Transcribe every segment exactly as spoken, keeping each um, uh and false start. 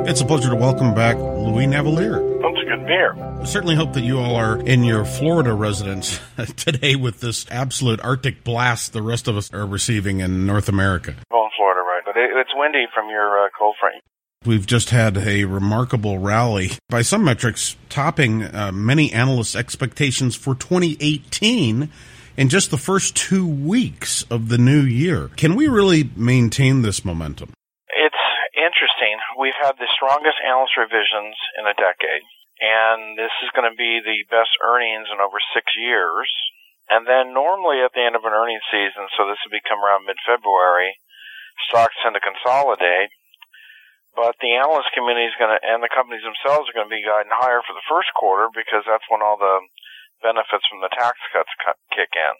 It's a pleasure to welcome back Louis Navellier. That's good to be here. I certainly hope that you all are in your Florida residence today with this absolute Arctic blast the rest of us are receiving in North America. Well, in Florida, right. But it's windy from your uh, cold front. We've just had a remarkable rally, by some metrics, topping uh, many analysts' expectations for twenty eighteen in just the first two weeks of the new year. Can we really maintain this momentum? It's interesting. We've had the strongest analyst revisions in a decade, and this is going to be the best earnings in over six years. And then normally at the end of an earnings season, so this would become around mid-February, stocks tend to consolidate. But the analyst community is going to, and the companies themselves are going to be guiding higher for the first quarter because that's when all the benefits from the tax cuts kick in.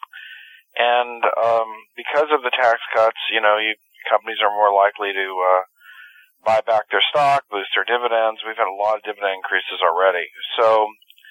And um, because of the tax cuts, you know, you, companies are more likely to uh, buy back their stock, boost their dividends. We've had a lot of dividend increases already. So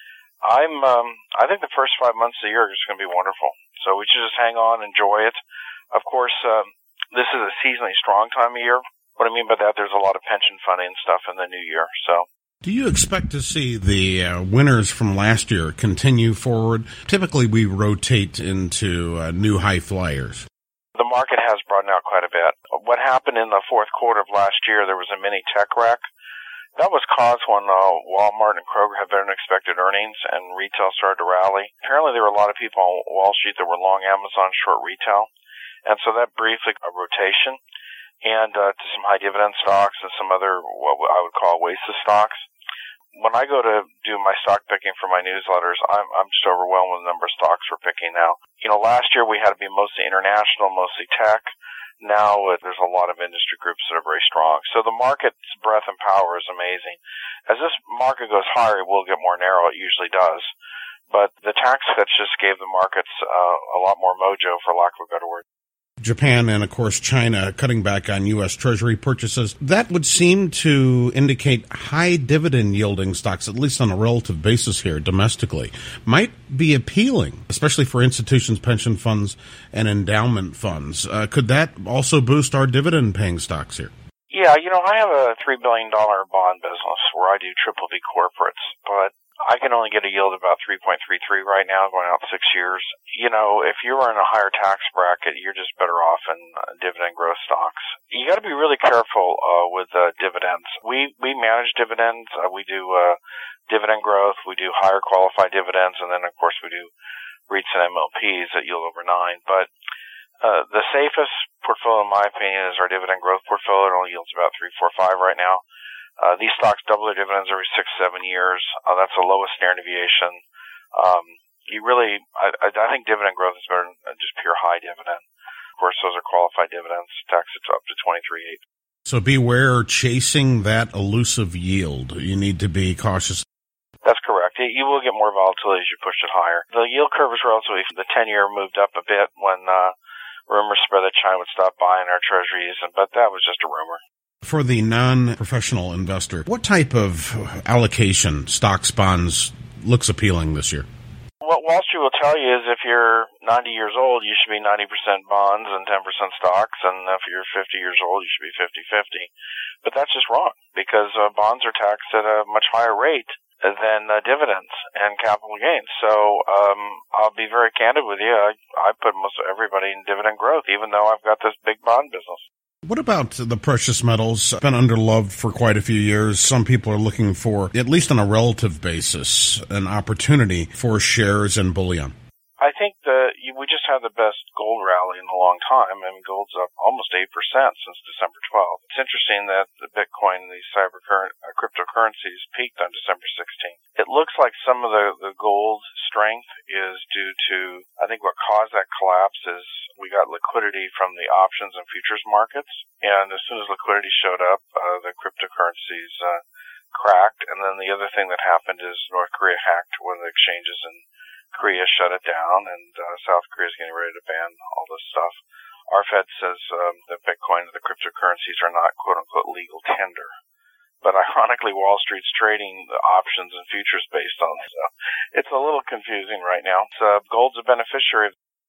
I'm, um, I think the first five months of the year are just going to be wonderful. So we should just hang on, enjoy it. Of course, um, this is a seasonally strong time of year. What I mean by that, there's a lot of pension funding and stuff in the new year. So, do you expect to see the uh, winners from last year continue forward? Typically, we rotate into uh, new high flyers. The market has broadened out quite a bit. What happened in the fourth quarter of last year, there was a mini tech wreck. That was caused when uh, Walmart and Kroger had better than expected earnings and retail started to rally. Apparently, there were a lot of people on Wall Street that were long Amazon, short retail. And so that briefly a rotation. And uh, to some high dividend stocks and some other what I would call waste of stocks. When I go to do my stock picking for my newsletters, I'm, I'm just overwhelmed with the number of stocks we're picking now. You know, last year we had to be mostly international, mostly tech. Now uh, there's a lot of industry groups that are very strong. So the market's breadth and power is amazing. As this market goes higher, it will get more narrow. It usually does. But the tax cuts just gave the markets uh, a lot more mojo, for lack of a better word. Japan and, of course, China cutting back on U S. Treasury purchases. That would seem to indicate high dividend-yielding stocks, at least on a relative basis here domestically, might be appealing, especially for institutions, pension funds, and endowment funds. Uh, could that also boost our dividend-paying stocks here? Yeah, you know, I have a three billion dollars bond business where I do triple B corporates, but I can only get a yield of about three point three three right now, going out six years. You know, if you are in a higher tax bracket, you're just better off in uh, dividend growth stocks. You got to be really careful uh, with uh, dividends. We we manage dividends. Uh, we do uh, dividend growth. We do higher qualified dividends, and then of course we do REITs and M L Ps that yield over nine. But uh, the safest portfolio, in my opinion, is our dividend growth portfolio. It only yields about three, four, five right now. Uh, these stocks double their dividends every six, seven years. Uh, that's the lowest standard deviation. Um, you really, I, I think dividend growth is better than just pure high dividend. Of course, those are qualified dividends, taxed up to twenty-three point eight. So beware chasing that elusive yield. You need to be cautious. That's correct. You will get more volatility as you push it higher. The yield curve is relatively, the ten-year moved up a bit when uh, rumors spread that China would stop buying our treasuries, but that was just a rumor. For the non-professional investor, what type of allocation, stocks, bonds, looks appealing this year? What Wall Street will tell you is if you're ninety years old, you should be ninety percent bonds and ten percent stocks, and if you're fifty years old, you should be fifty-fifty. But that's just wrong, because uh, bonds are taxed at a much higher rate than uh, dividends and capital gains. So um, I'll be very candid with you. I, I put most of everybody in dividend growth, even though I've got this big bond business. What about the precious metals? Been underloved for quite a few years. Some people are looking for, at least on a relative basis, an opportunity for shares and bullion. I think that we just had the best gold rally in a long time. I mean, gold's up almost eight percent since December twelfth. It's interesting that the Bitcoin and these cyber current, uh, cryptocurrencies peaked on December sixteenth. It looks like some of the, the gold strength is due to, I think what caused that collapse is we got liquidity from the options and futures markets. And as soon as liquidity showed up, uh, the cryptocurrencies uh, cracked. And then the other thing that happened is North Korea hacked one of the exchanges and Korea shut it down, and uh, South Korea is getting ready to ban all this stuff. Our Fed says um, that Bitcoin and the cryptocurrencies are not quote-unquote legal tender. But ironically, Wall Street's trading the options and futures based on it. So it's a little confusing right now. So gold's a beneficiary.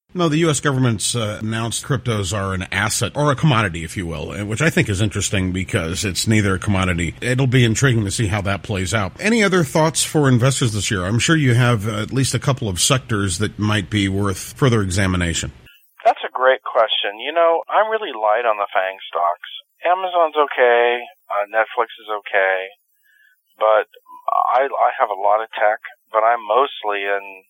No, the U S government's uh, announced cryptos are an asset, or a commodity, if you will, which I think is interesting because it's neither a commodity. It'll be intriguing to see how that plays out. Any other thoughts for investors this year? I'm sure you have at least a couple of sectors that might be worth further examination. That's a great question. You know, I'm really light on the FANG stocks. Amazon's okay, uh, Netflix is okay, but I, I have a lot of tech, but I'm mostly in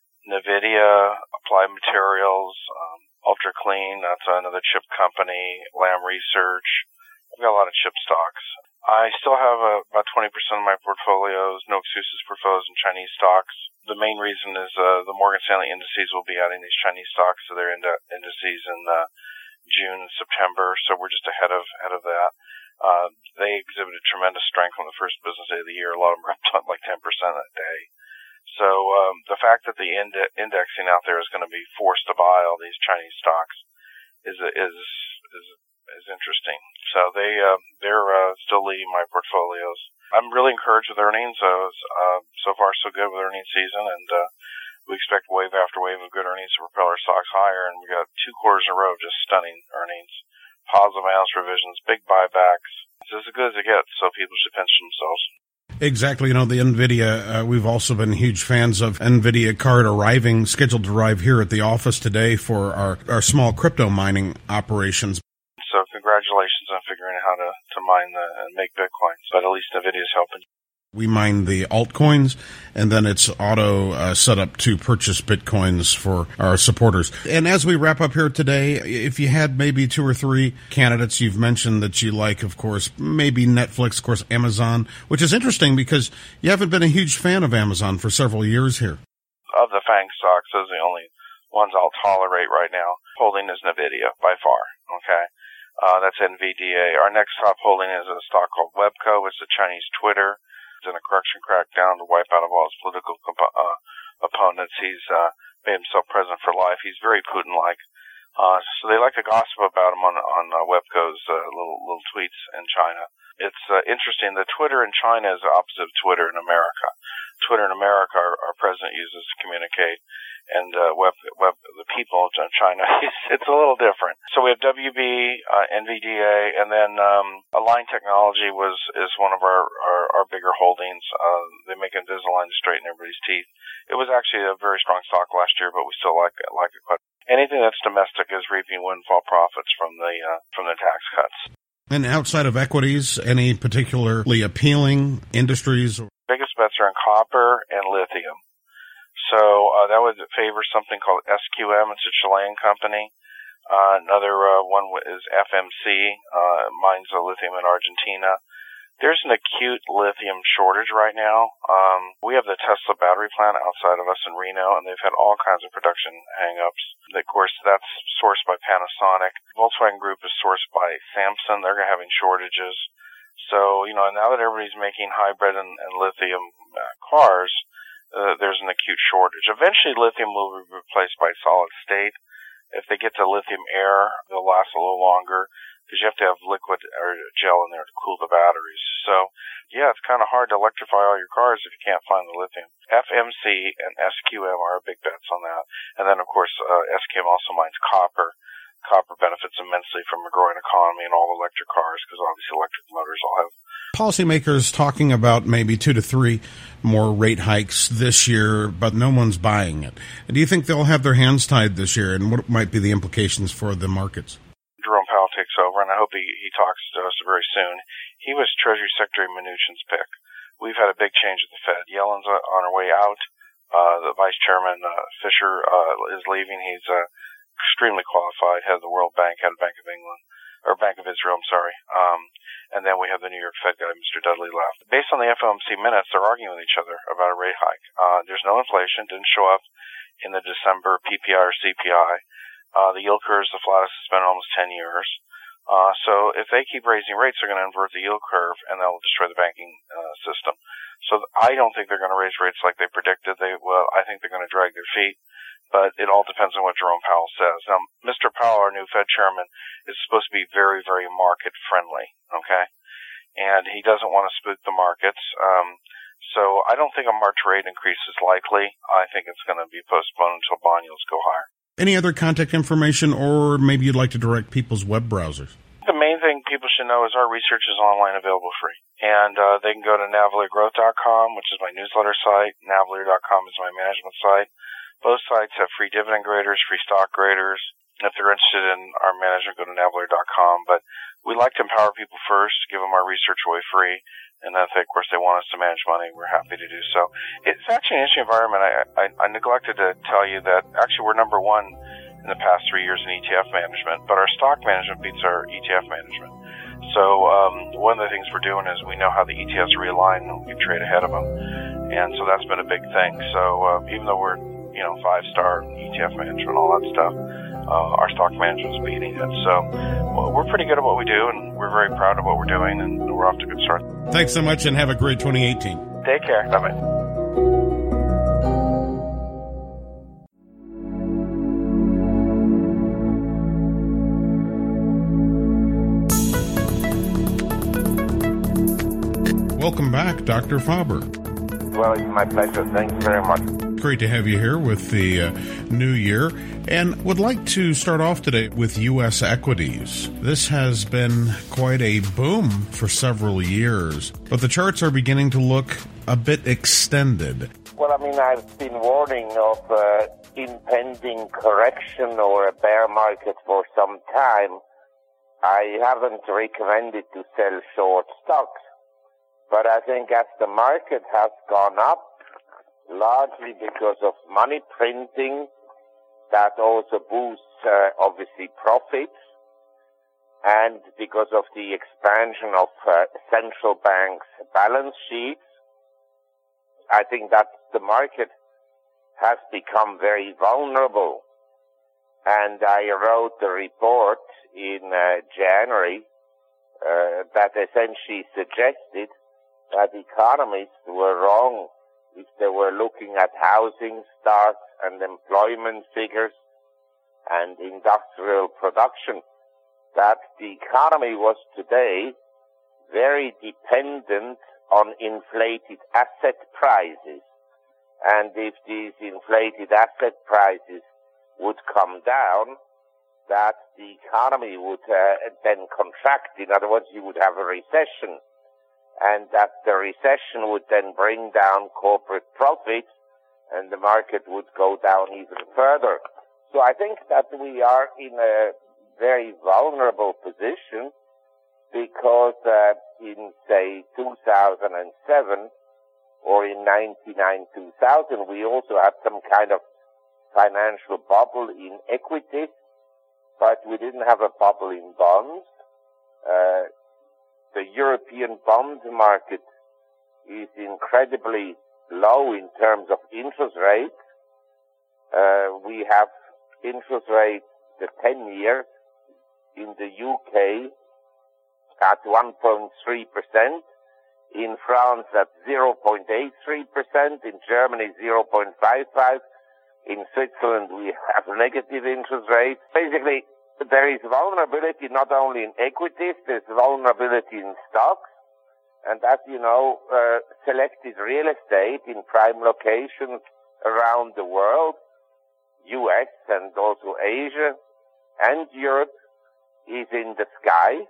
NVIDIA, Applied Materials, um, Ultra Clean, that's another chip company, Lam Research. I've got a lot of chip stocks. I still have uh, about twenty percent of my portfolios, no excuses portfolios in Chinese stocks. The main reason is uh, the Morgan Stanley indices will be adding these Chinese stocks to their ind- indices in uh, June and September, so we're just ahead of ahead of that. Uh, they exhibited tremendous strength on the first business day of the year. A lot of them were up like ten percent that day. So um, the fact that the ind- indexing out there is going to be forced to buy all these Chinese stocks is is is is interesting. So they uh, they're uh, still leading my portfolios. I'm really encouraged with earnings. Uh, uh, so far, so good with earnings season, and uh, we expect wave after wave of good earnings to propel our stocks higher. And we got two quarters in a row of just stunning earnings, positive analyst revisions, big buybacks. It's as good as it gets. So people should pinch themselves. Exactly. You know, the NVIDIA, uh, we've also been huge fans of NVIDIA card arriving, scheduled to arrive here at the office today for our, our small crypto mining operations. So congratulations on figuring out how to, to mine the, and make Bitcoins, but at least NVIDIA's helping. We mine the altcoins, and then it's auto uh, set up to purchase Bitcoins for our supporters. And as we wrap up here today, if you had maybe two or three candidates you've mentioned that you like, of course, maybe Netflix, of course, Amazon, which is interesting because you haven't been a huge fan of Amazon for several years here. Of the FANG stocks, those are the only ones I'll tolerate right now. Holding is NVIDIA by far, okay? Uh, that's N V D A. Our next top holding is a stock called Webco. It's a Chinese Twitter. In a correction crackdown to wipe out of all his political comp- uh, opponents. He's uh, made himself president for life. He's very Putin-like. Uh, so they like to gossip about him on on uh, Webco's uh, little little tweets in China. It's uh, interesting. The Twitter in China is the opposite of Twitter in America. Twitter in America, our, our president uses to communicate, and uh, web, web the people in China, it's a little different. So we have W B, uh, N V D A, and then um, Align Technology was is one of our, our, our bigger holdings. Uh, they make Invisalign to straighten everybody's teeth. It was actually a very strong stock last year, but we still like it, like it quite. Anything that's domestic is reaping windfall profits from the uh, from the tax cuts. And outside of equities, any particularly appealing industries? Biggest bets are in copper and lithium. So uh, that would favor something called S Q M. It's a Chilean company. Uh, another uh, one is F M C, uh, mines of lithium in Argentina. There's an acute lithium shortage right now. Um, we have the Tesla battery plant outside of us in Reno, and they've had all kinds of production hang-ups. Of course, that's sourced by Panasonic. Volkswagen Group is sourced by Samsung. They're having shortages. So, you know, now that everybody's making hybrid and, and lithium uh, cars, uh, there's an acute shortage. Eventually, lithium will be replaced by solid state. If they get to lithium air, they'll last a little longer because you have to have liquid or gel in there to cool the batteries. So, yeah, it's kind of hard to electrify all your cars if you can't find the lithium. F M C and S Q M are big bets on that. And then, of course, uh, S Q M also mines copper. Copper benefits immensely from a growing economy and all electric cars because obviously electric motors all have. Policymakers talking about maybe two to three more rate hikes this year, but no one's buying it. Do you think they'll have their hands tied this year, and what might be the implications for the markets? Jerome Powell takes over, and I hope he, he talks to us very soon. He was Treasury Secretary Mnuchin's pick. We've had a big change at the Fed. Yellen's on her way out. Uh, the Vice Chairman, uh, Fisher, uh, is leaving. He's uh, extremely qualified, head of the World Bank, head of Bank of England, or Bank of Israel, I'm sorry. Um, and then we have the New York Fed guy, Mister Dudley, left. Based on the F O M C minutes, they're arguing with each other about a rate hike. Uh, there's no inflation, didn't show up in the December P P I or C P I. Uh, the yield curve is the flattest it's been in almost ten years. Uh, so if they keep raising rates, they're going to invert the yield curve, and that'll destroy the banking uh, system. So I don't think they're going to raise rates like they predicted. They well, I think they're going to drag their feet. But it all depends on what Jerome Powell says. Now, Mister Powell, our new Fed chairman, is supposed to be very, very market-friendly, okay? And he doesn't want to spook the markets. Um, so I don't think a March rate increase is likely. I think it's going to be postponed until bond yields go higher. Any other contact information, or maybe you'd like to direct people's web browsers? The main thing people should know is our research is online, available free. And uh, they can go to navalier growth dot com, which is my newsletter site. navalier dot com is my management site. Both sites have free dividend graders, free stock graders. If they're interested in our management, go to navalier dot com. But we like to empower people first, give them our research away free. And then if, they, of course, they want us to manage money, we're happy to do so. It's actually an interesting environment. I, I, I neglected to tell you that actually we're number one in the past three years in E T F management, but our stock management beats our E T F management. So um, one of the things we're doing is we know how the E T Fs realign and we can trade ahead of them. And so that's been a big thing. So uh, even though we're, you know, five-star E T F management, all that stuff, uh, our stock management's beating it. So well, we're pretty good at what we do, and we're very proud of what we're doing, and we're off to a good start. Thanks so much, and have a great twenty eighteen. Take care. Bye-bye. Welcome back, Doctor Faber. Well, it's my pleasure. Thank you very much. Great to have you here with the uh, new year, and would like to start off today with U S equities. This has been quite a boom for several years, but the charts are beginning to look a bit extended. Well, I mean, I've been warning of uh, impending correction or a bear market for some time. I haven't recommended to sell short stocks. But I think as the market has gone up, largely because of money printing, that also boosts, uh, obviously, profits, and because of the expansion of uh, central banks' balance sheets, I think that the market has become very vulnerable. And I wrote a report in uh, January uh, that essentially suggested that economists were wrong if they were looking at housing starts and employment figures and industrial production, that the economy was today very dependent on inflated asset prices. And if these inflated asset prices would come down, that the economy would uh, then contract. In other words, you would have a recession. And that the recession would then bring down corporate profits and the market would go down even further. So I think that we are in a very vulnerable position because uh, in, say, two thousand seven or in ninety-nine two thousand, we also had some kind of financial bubble in equities, but we didn't have a bubble in bonds. Uh, The European bond market is incredibly low in terms of interest rates. Uh, we have interest rates, the ten-year in the U K at one point three percent, in France at zero point eight three percent, in Germany zero point five five, in Switzerland we have negative interest rates. Basically, there is vulnerability not only in equities, there's vulnerability in stocks. And as you know, uh, selected real estate in prime locations around the world, U S and also Asia and Europe, is in the sky.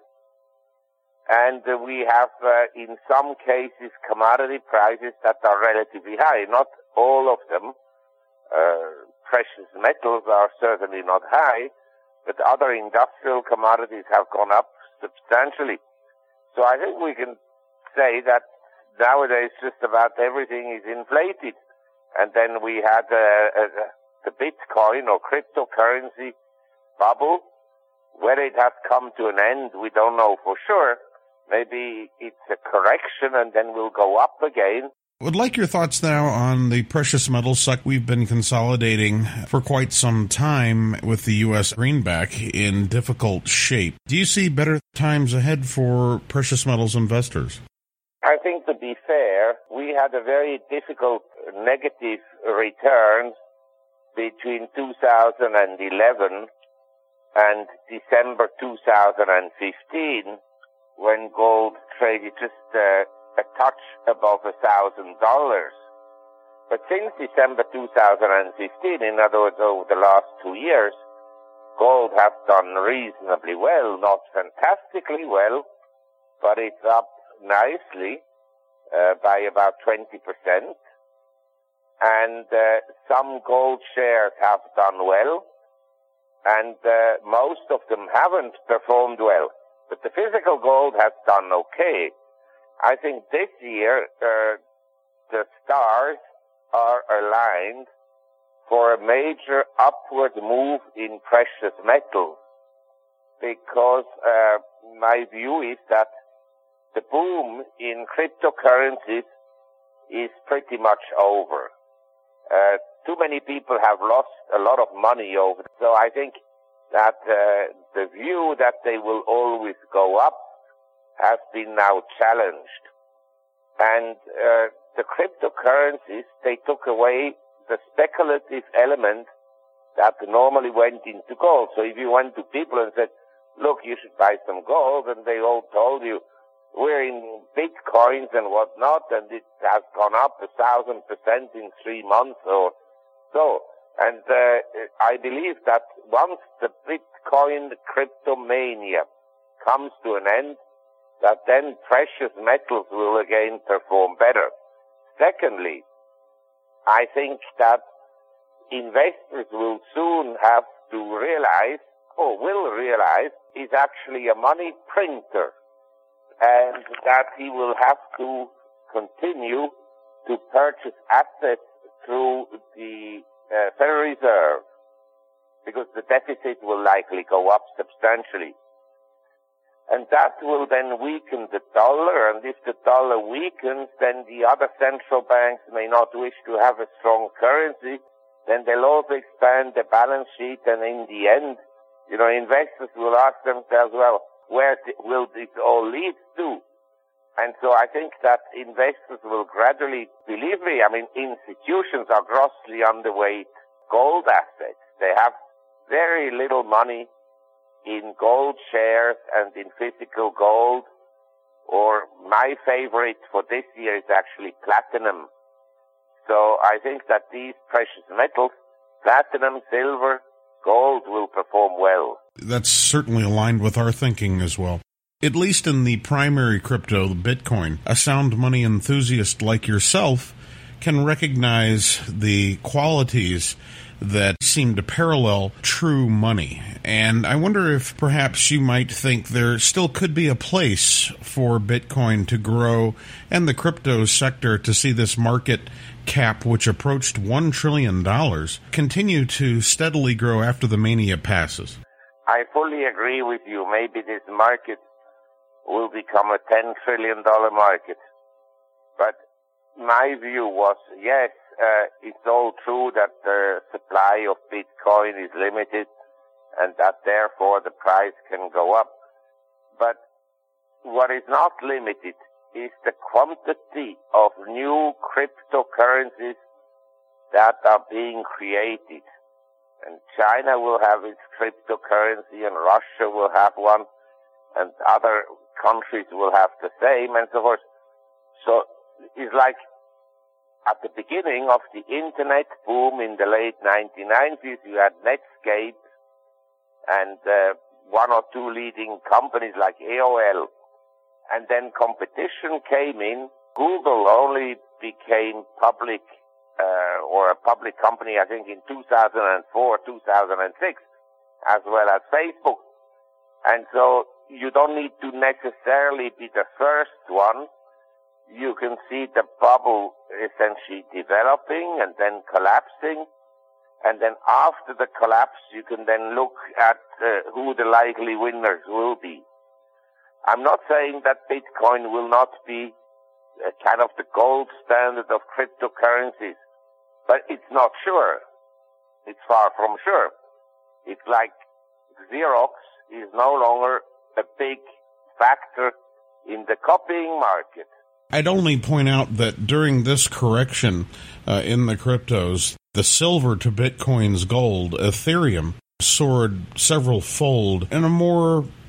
And uh, we have, uh, in some cases, commodity prices that are relatively high. Not all of them. Uh, precious metals are certainly not high, but other industrial commodities have gone up substantially. So I think we can say that nowadays just about everything is inflated. And then we had uh, uh, the Bitcoin or cryptocurrency bubble. Whether it has come to an end, we don't know for sure. Maybe it's a correction and then we'll go up again. Would like your thoughts now on the precious metal sector. We've been consolidating for quite some time with the U S greenback in difficult shape. Do you see better times ahead for precious metals investors? I think, to be fair, we had a very difficult negative return between two thousand eleven and December two thousand fifteen, when gold traded just uh, a touch above a thousand dollars. But since December two thousand fifteen, in other words, over the last two years, gold has done reasonably well, not fantastically well, but it's up nicely uh, by about twenty percent. And uh, some gold shares have done well, and uh, most of them haven't performed well. But the physical gold has done okay. I think this year uh, the stars are aligned for a major upward move in precious metals, because uh, my view is that the boom in cryptocurrencies is pretty much over. Uh, too many people have lost a lot of money over it. So I think that uh, the view that they will always go up has been now challenged. And uh, the cryptocurrencies, they took away the speculative element that normally went into gold. So if you went to people and said, look, you should buy some gold, and they all told you, we're in bitcoins and whatnot, and it has gone up a thousand percent in three months or so. And uh, I believe that once the Bitcoin cryptomania comes to an end, that then precious metals will again perform better. Secondly, I think that investors will soon have to realize, or will realize, is actually a money printer, and that he will have to continue to purchase assets through the uh, Federal Reserve, because the deficit will likely go up substantially. And that will then weaken the dollar, and if the dollar weakens, then the other central banks may not wish to have a strong currency, then they'll also expand the balance sheet, and in the end, you know, investors will ask themselves, well, where will this all lead to? And so I think that investors will gradually, believe me, I mean, institutions are grossly underweight gold assets. They have very little money in gold shares and in physical gold, or my favorite for this year is actually platinum. So I think that these precious metals, platinum, silver, gold, will perform well. That's certainly aligned with our thinking as well. At least in the primary crypto, the Bitcoin, a sound money enthusiast like yourself can recognize the qualities that seem to parallel true money. And I wonder if perhaps you might think there still could be a place for Bitcoin to grow and the crypto sector to see this market cap, which approached one trillion dollars, continue to steadily grow after the mania passes. I fully agree with you. Maybe this market will become a ten trillion dollars market. But my view was, yes, uh, it's all true that the supply of Bitcoin is limited and that therefore the price can go up. But what is not limited is the quantity of new cryptocurrencies that are being created. And China will have its cryptocurrency, and Russia will have one, and other countries will have the same, and so forth. So it's like at the beginning of the internet boom in the late nineteen nineties, you had Netscape and uh, one or two leading companies like A O L. And then competition came in. Google only became public, uh, or a public company, I think, in two thousand four, two thousand six, as well as Facebook. And so you don't need to necessarily be the first one. You can see the bubble essentially developing and then collapsing. And then after the collapse, you can then look at uh, who the likely winners will be. I'm not saying that Bitcoin will not be a kind of the gold standard of cryptocurrencies, but it's not sure. It's far from sure. It's like Xerox is no longer a big factor in the copying market. I'd only point out that during this correction uh, in the cryptos, the silver to Bitcoin's gold, Ethereum, soared several fold in a more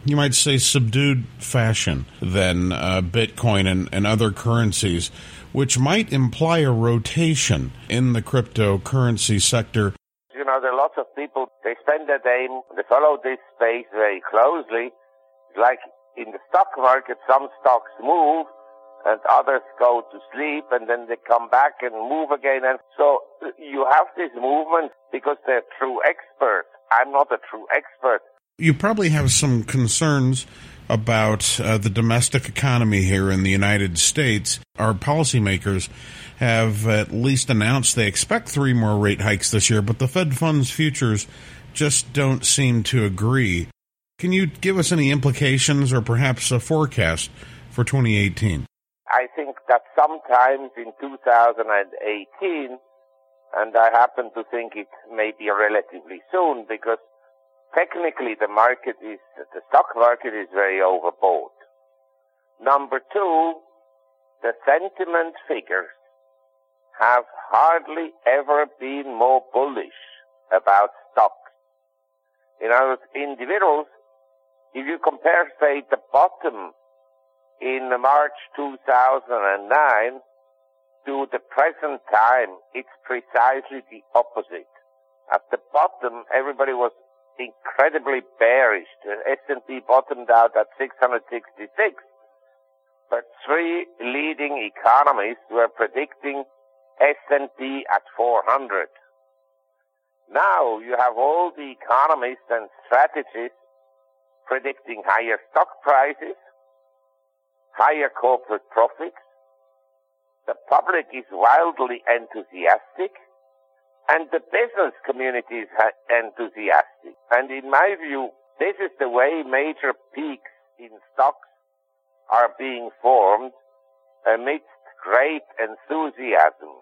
you might say, subdued fashion than uh, Bitcoin and, and other currencies, which might imply a rotation in the cryptocurrency sector. You know, there are lots of people, they spend their day, they follow this space very closely. Like in the stock market, some stocks move and others go to sleep and then they come back and move again. And so you have this movement because they're true experts. I'm not a true expert. You probably have some concerns about uh, the domestic economy here in the United States. Our policymakers have at least announced they expect three more rate hikes this year, but the Fed funds futures just don't seem to agree. Can you give us any implications or perhaps a forecast for twenty eighteen? I think that sometimes in two thousand eighteen, and I happen to think it may be relatively soon, because technically the market is, the stock market is very overbought. Number two, the sentiment figures have hardly ever been more bullish about stocks. In other words, individuals, if you compare, say, the bottom in March two thousand nine to the present time, it's precisely the opposite. At the bottom, everybody was incredibly bearish. The S and P bottomed out at six hundred sixty-six, but three leading economists were predicting S and P at four hundred. Now you have all the economists and strategists predicting higher stock prices, higher corporate profits. The public is wildly enthusiastic, and the business community is enthusiastic. And in my view, this is the way major peaks in stocks are being formed amidst great enthusiasm.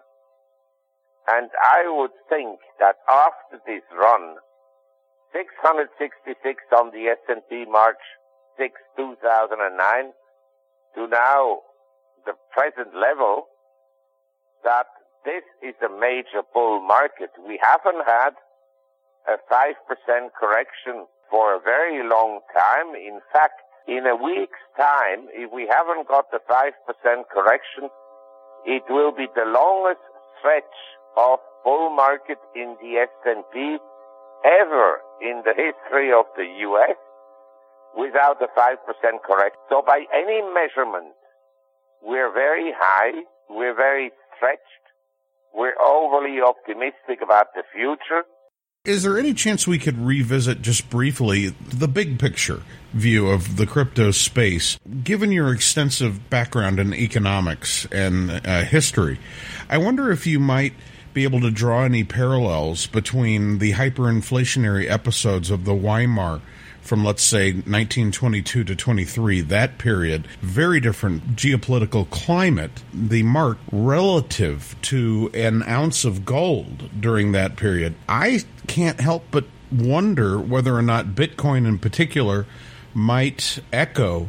And I would think that after this run, six hundred sixty-six on the S and P March sixth, two thousand nine, to now the present level, that this is a major bull market. We haven't had a five percent correction for a very long time. In fact, in a week's time, if we haven't got the five percent correction, it will be the longest stretch of bull market in the S and P ever in the history of the U S without a five percent correction. So by any measurement, we're very high, we're very stretched, we're overly optimistic about the future. Is there any chance we could revisit just briefly the big picture view of the crypto space? Given your extensive background in economics and uh, history, I wonder if you might be able to draw any parallels between the hyperinflationary episodes of the Weimar from, let's say, nineteen twenty-two to twenty-three, that period, very different geopolitical climate, the mark relative to an ounce of gold during that period. I can't help but wonder whether or not Bitcoin in particular might echo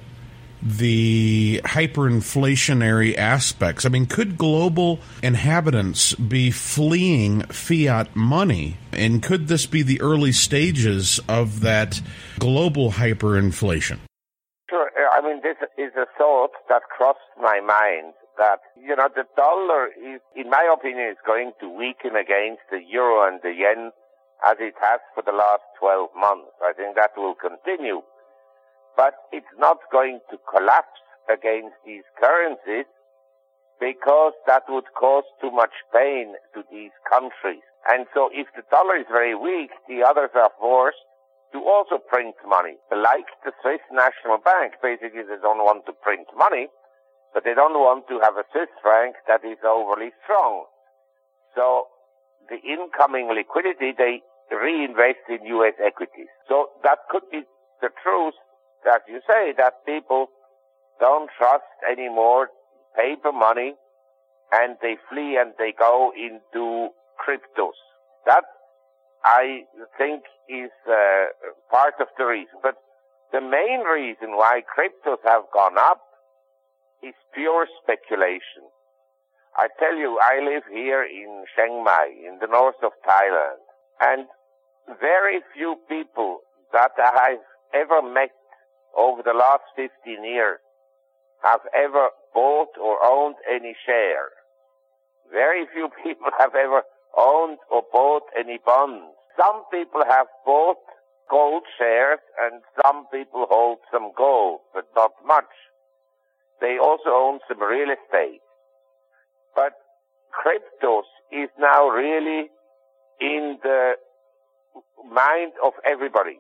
the hyperinflationary aspects. I mean, could global inhabitants be fleeing fiat money? And could this be the early stages of that global hyperinflation? Sure. I mean, this is a thought that crossed my mind, that, you know, the dollar is, in my opinion, is going to weaken against the euro and the yen as it has for the last twelve months. I think that will continue. But it's not going to collapse against these currencies because that would cause too much pain to these countries. And so if the dollar is very weak, the others are forced to also print money. Like the Swiss National Bank, basically they don't want to print money, but they don't want to have a Swiss franc that is overly strong. So the incoming liquidity, they reinvest in U S equities. So that could be the truth, that you say, that people don't trust anymore paper money and they flee and they go into cryptos. That, I think, is uh, part of the reason. But the main reason why cryptos have gone up is pure speculation. I tell you, I live here in Chiang Mai, in the north of Thailand, and very few people that I've ever met over the last fifteen years have ever bought or owned any share. Very few people have ever owned or bought any bonds. Some people have bought gold shares and some people hold some gold, but not much. They also own some real estate. But cryptos is now really in the mind of everybody.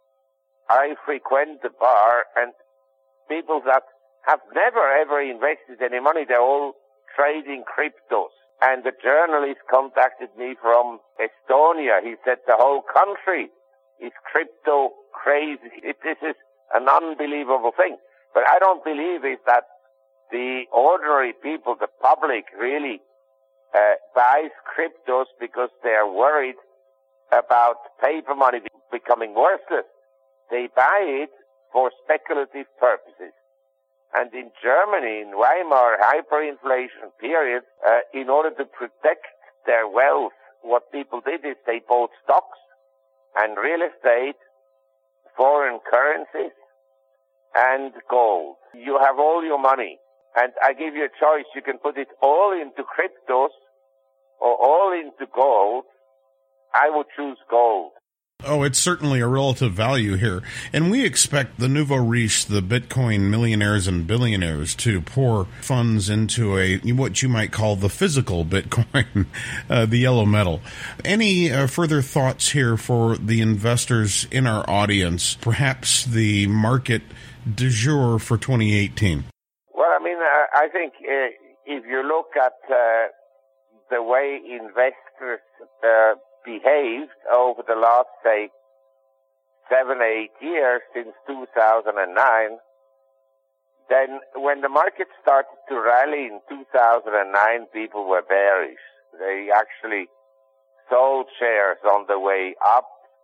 I frequent the bar and people that have never ever invested any money, they're all trading cryptos. And the journalist contacted me from Estonia. He said the whole country is crypto crazy. It, this is an unbelievable thing. But I don't believe it that the ordinary people, the public, really uh, buys cryptos because they're worried about paper money becoming worthless. They buy it for speculative purposes. And in Germany, in Weimar hyperinflation period, uh, in order to protect their wealth, what people did is they bought stocks and real estate, foreign currencies, and gold. You have all your money. And I give you a choice. You can put it all into cryptos or all into gold. I would choose gold. Oh, it's certainly a relative value here. And we expect the nouveau riche, the Bitcoin millionaires and billionaires, to pour funds into a what you might call the physical Bitcoin, uh, the yellow metal. Any uh, further thoughts here for the investors in our audience, perhaps the market du jour for twenty eighteen? Well, I mean, uh, I think uh, if you look at uh, the way investors uh, behaved over the last, say, seven, eight years since two thousand nine, then when the market started to rally in two thousand nine, people were bearish. They actually sold shares on the way up,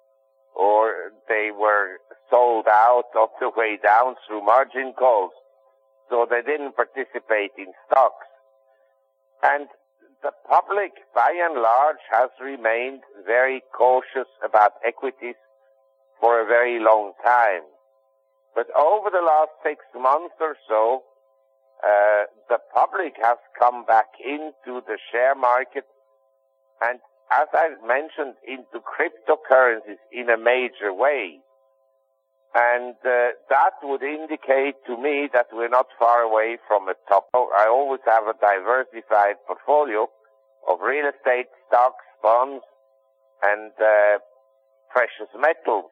or they were sold out on the way down through margin calls. So they didn't participate in stocks. And the public, by and large, has remained very cautious about equities for a very long time. But over the last six months or so, uh, the public has come back into the share market and, as I mentioned, into cryptocurrencies in a major way. And uh, that would indicate to me that we're not far away from a top. I always have a diversified portfolio of real estate, stocks, bonds, and uh, precious metals.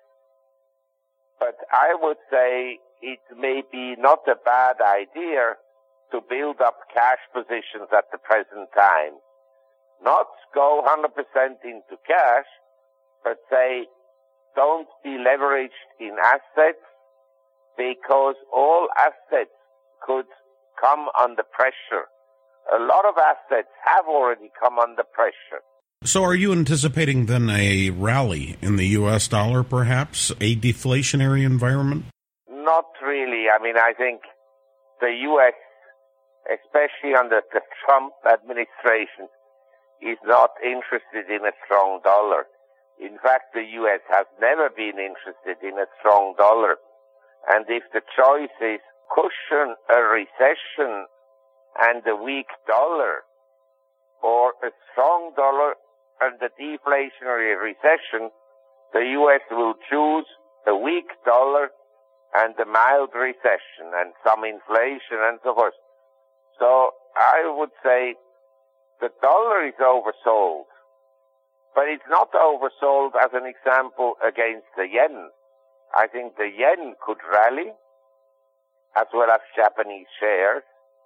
But I would say it may be not a bad idea to build up cash positions at the present time. Not go one hundred percent into cash, but say, don't be leveraged in assets, because all assets could come under pressure. A lot of assets have already come under pressure. So are you anticipating then a rally in the U S dollar, perhaps, a deflationary environment? Not really. I mean, I think the U S, especially under the Trump administration, is not interested in a strong dollar. In fact, the U S has never been interested in a strong dollar. And if the choice is cushion a recession and a weak dollar, or a strong dollar and a deflationary recession, the U S will choose a weak dollar and a mild recession and some inflation and so forth. So I would say the dollar is oversold. But it's not oversold, as an example, against the yen. I think the yen could rally, as well as Japanese shares.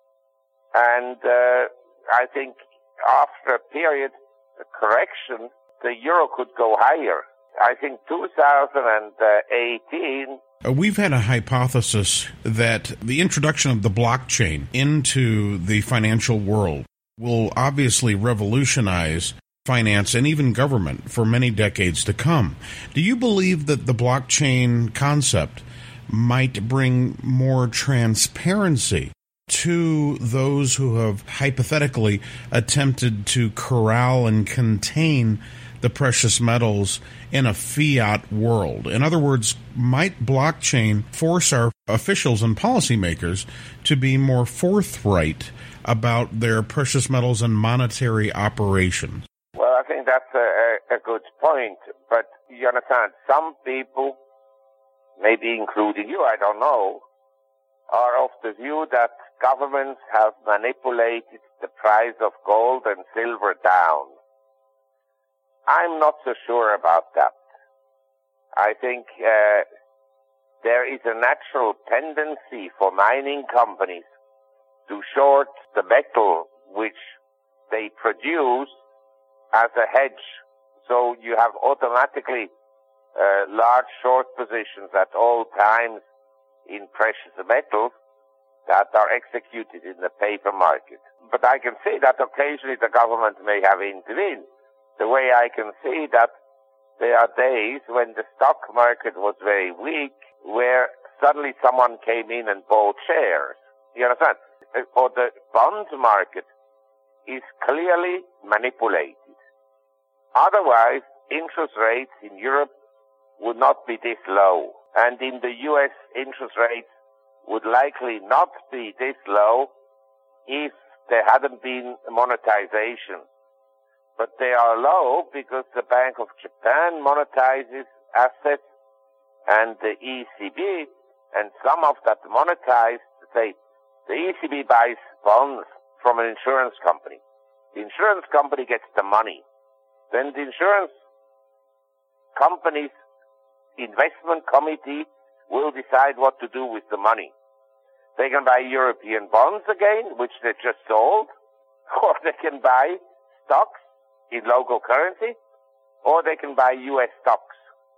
And uh, I think after a period, a correction, the euro could go higher. I think two thousand eighteen... Uh, we've had a hypothesis that the introduction of the blockchain into the financial world will obviously revolutionize finance and even government for many decades to come. Do you believe that the blockchain concept might bring more transparency to those who have hypothetically attempted to corral and contain the precious metals in a fiat world? In other words, might blockchain force our officials and policymakers to be more forthright about their precious metals and monetary operations? Well, I think that's a, a good point. But you understand, some people, maybe including you, I don't know, are of the view that governments have manipulated the price of gold and silver down. I'm not so sure about that. I think uh, there is a natural tendency for mining companies to short the metal which they produce as a hedge. So you have automatically uh, large short positions at all times in precious metals that are executed in the paper market. But I can see that occasionally the government may have intervened. The way I can see that there are days when the stock market was very weak, where suddenly someone came in and bought shares. You understand? Or the bond market is clearly manipulated. Otherwise, interest rates in Europe would not be this low. And in the U S, interest rates would likely not be this low if there hadn't been monetization. But they are low because the Bank of Japan monetizes assets and the E C B, and some of that monetized, say, the E C B buys bonds from an insurance company. The insurance company gets the money. Then the insurance company's investment committee will decide what to do with the money. They can buy European bonds again, which they just sold, or they can buy stocks in local currency, or they can buy U S stocks.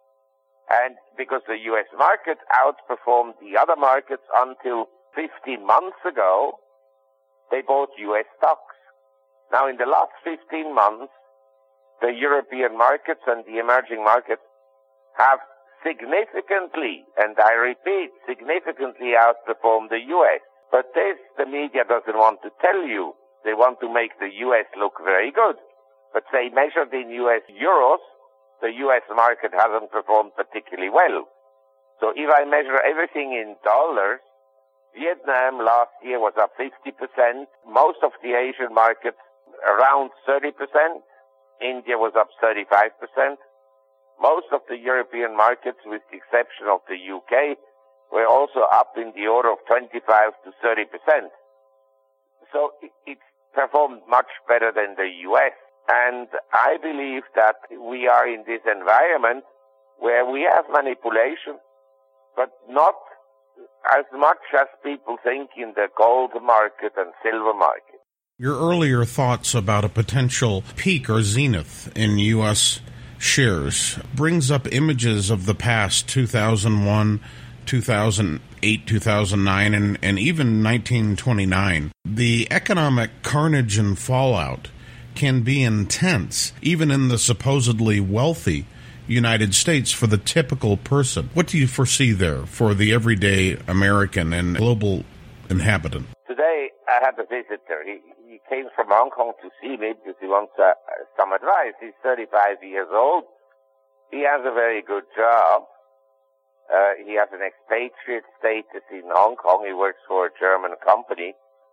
And because the U S market outperformed the other markets until fifteen months ago, they bought U S stocks. Now, in the last fifteen months, the European markets and the emerging markets have significantly, and I repeat, significantly outperformed the U S. But this, the media doesn't want to tell you. They want to make the U S look very good. But say, measured in U S euros, the U S market hasn't performed particularly well. So if I measure everything in dollars, Vietnam last year was up fifty percent. Most of the Asian markets around thirty percent. India was up thirty-five percent. Most of the European markets, with the exception of the U K, were also up in the order of twenty-five to thirty percent. So it, it performed much better than the U S. And I believe that we are in this environment where we have manipulation, but not as much as people think in the gold market and silver market. Your earlier thoughts about a potential peak or zenith in U S shares brings up images of the past, two thousand one, two thousand eight, two thousand nine, and, and even nineteen twenty-nine. The economic carnage and fallout can be intense, even in the supposedly wealthy United States, for the typical person. What do you foresee there for the everyday American and global inhabitant? Today, I had a visitor. He, he came from Hong Kong to see me because he wants uh, some advice. He's thirty-five years old. He has a very good job. Uh, he has an expatriate status in Hong Kong. He works for a German company.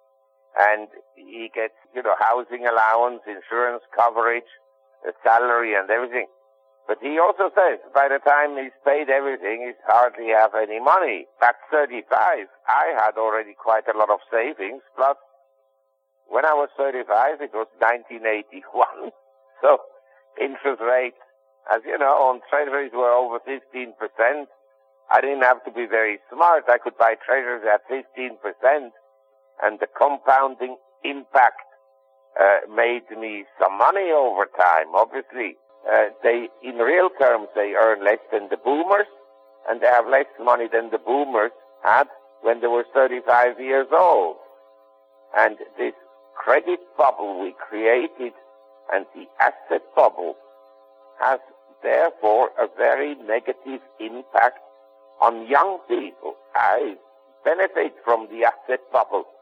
And he gets, you know, housing allowance, insurance coverage, a salary and everything. But he also says by the time he's paid everything, he's hardly have any money. At thirty-five, I had already quite a lot of savings. Plus, when I was thirty-five, it was nineteen eighty-one. So interest rates, as you know, on treasuries were over fifteen percent. I didn't have to be very smart. I could buy treasuries at fifteen percent. And the compounding impact uh, made me some money over time. Obviously, uh, they, in real terms, they earn less than the boomers, and they have less money than the boomers had when they were thirty-five years old. And this credit bubble we created and the asset bubble has therefore a very negative impact on young people. I benefit from the asset bubble.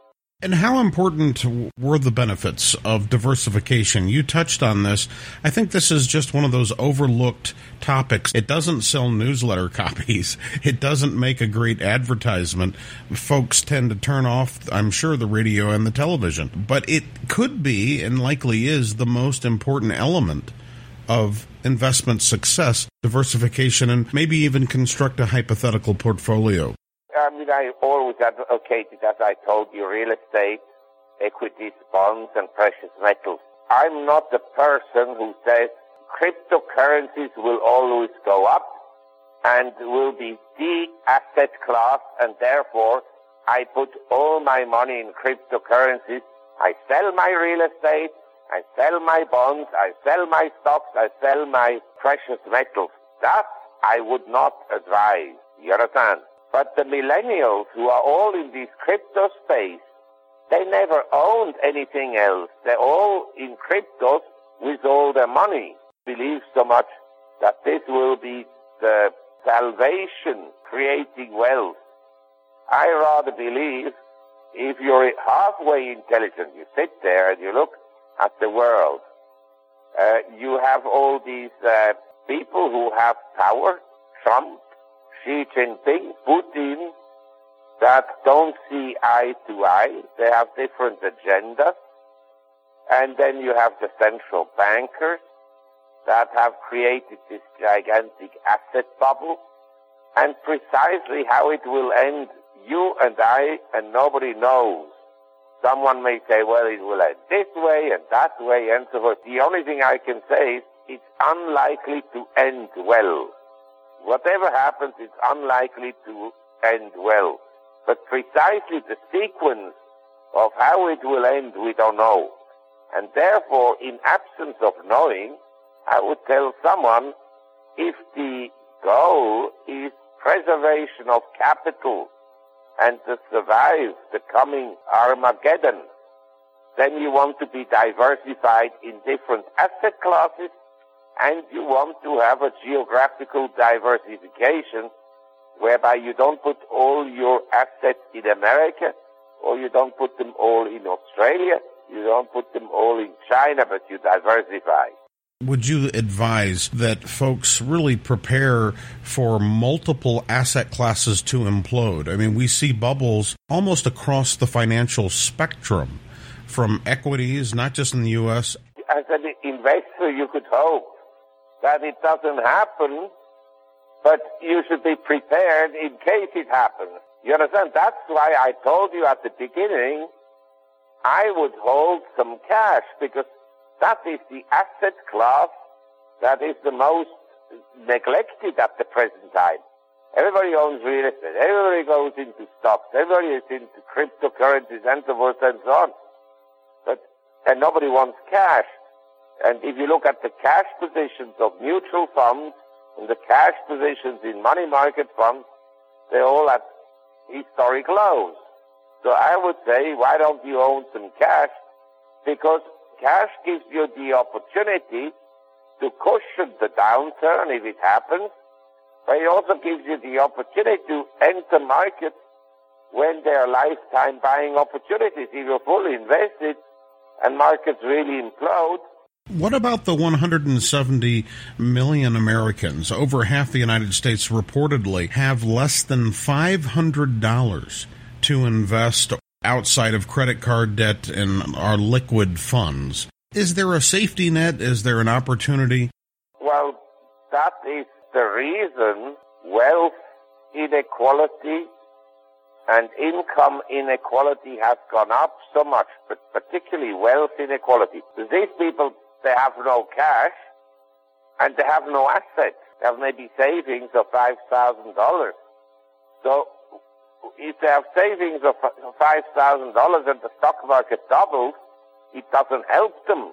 And how important were the benefits of diversification? You touched on this. I think this is just one of those overlooked topics. It doesn't sell newsletter copies. It doesn't make a great advertisement. Folks tend to turn off, I'm sure, the radio and the television. But it could be, and likely is, the most important element of investment success, diversification, and maybe even construct a hypothetical portfolio. I mean, I always advocated, as I told you, real estate, equities, bonds, and precious metals. I'm not the person who says cryptocurrencies will always go up and will be the asset class, and therefore I put all my money in cryptocurrencies. I sell my real estate, I sell my bonds, I sell my stocks, I sell my precious metals. That I would not advise. You understand? But the millennials who are all in this crypto space, they never owned anything else. They're all in cryptos with all their money. Believe so much that this will be the salvation, creating wealth. I rather believe if you're halfway intelligent, you sit there and you look at the world. Uh, you have all these uh, people who have power, Trump, Xi Jinping, Putin, that don't see eye to eye. They have different agendas. And then you have the central bankers that have created this gigantic asset bubble. And precisely how it will end, you and I, and nobody knows. Someone may say, well, it will end this way and that way and so forth. The only thing I can say is it's unlikely to end well. Whatever happens, it's unlikely to end well. But precisely the sequence of how it will end, we don't know. And therefore, in absence of knowing, I would tell someone, if the goal is preservation of capital and to survive the coming Armageddon, then you want to be diversified in different asset classes, and you want to have a geographical diversification whereby you don't put all your assets in America, or you don't put them all in Australia, you don't put them all in China, but you diversify. Would you advise that folks really prepare for multiple asset classes to implode? I mean, we see bubbles almost across the financial spectrum, from equities, not just in the U S. As an investor, you could hope that it doesn't happen, but you should be prepared in case it happens. You understand? That's why I told you at the beginning, I would hold some cash, because that is the asset class that is the most neglected at the present time. Everybody owns real estate. Everybody goes into stocks. Everybody is into cryptocurrencies and so forth and so on. But, and nobody wants cash. And if you look at the cash positions of mutual funds and the cash positions in money market funds, they're all at historic lows. So I would say, why don't you own some cash? Because cash gives you the opportunity to cushion the downturn if it happens, but it also gives you the opportunity to enter markets when there are lifetime buying opportunities. If you're fully invested and markets really implode. What about the one hundred seventy million Americans? Over half the United States reportedly have less than five hundred dollars to invest outside of credit card debt and our liquid funds. Is there a safety net? Is there an opportunity? Well, that is the reason wealth inequality and income inequality has gone up so much, but particularly wealth inequality. These people, they have no cash and they have no assets. They have maybe savings of five thousand dollars. So if they have savings of five thousand dollars and the stock market doubles, it doesn't help them.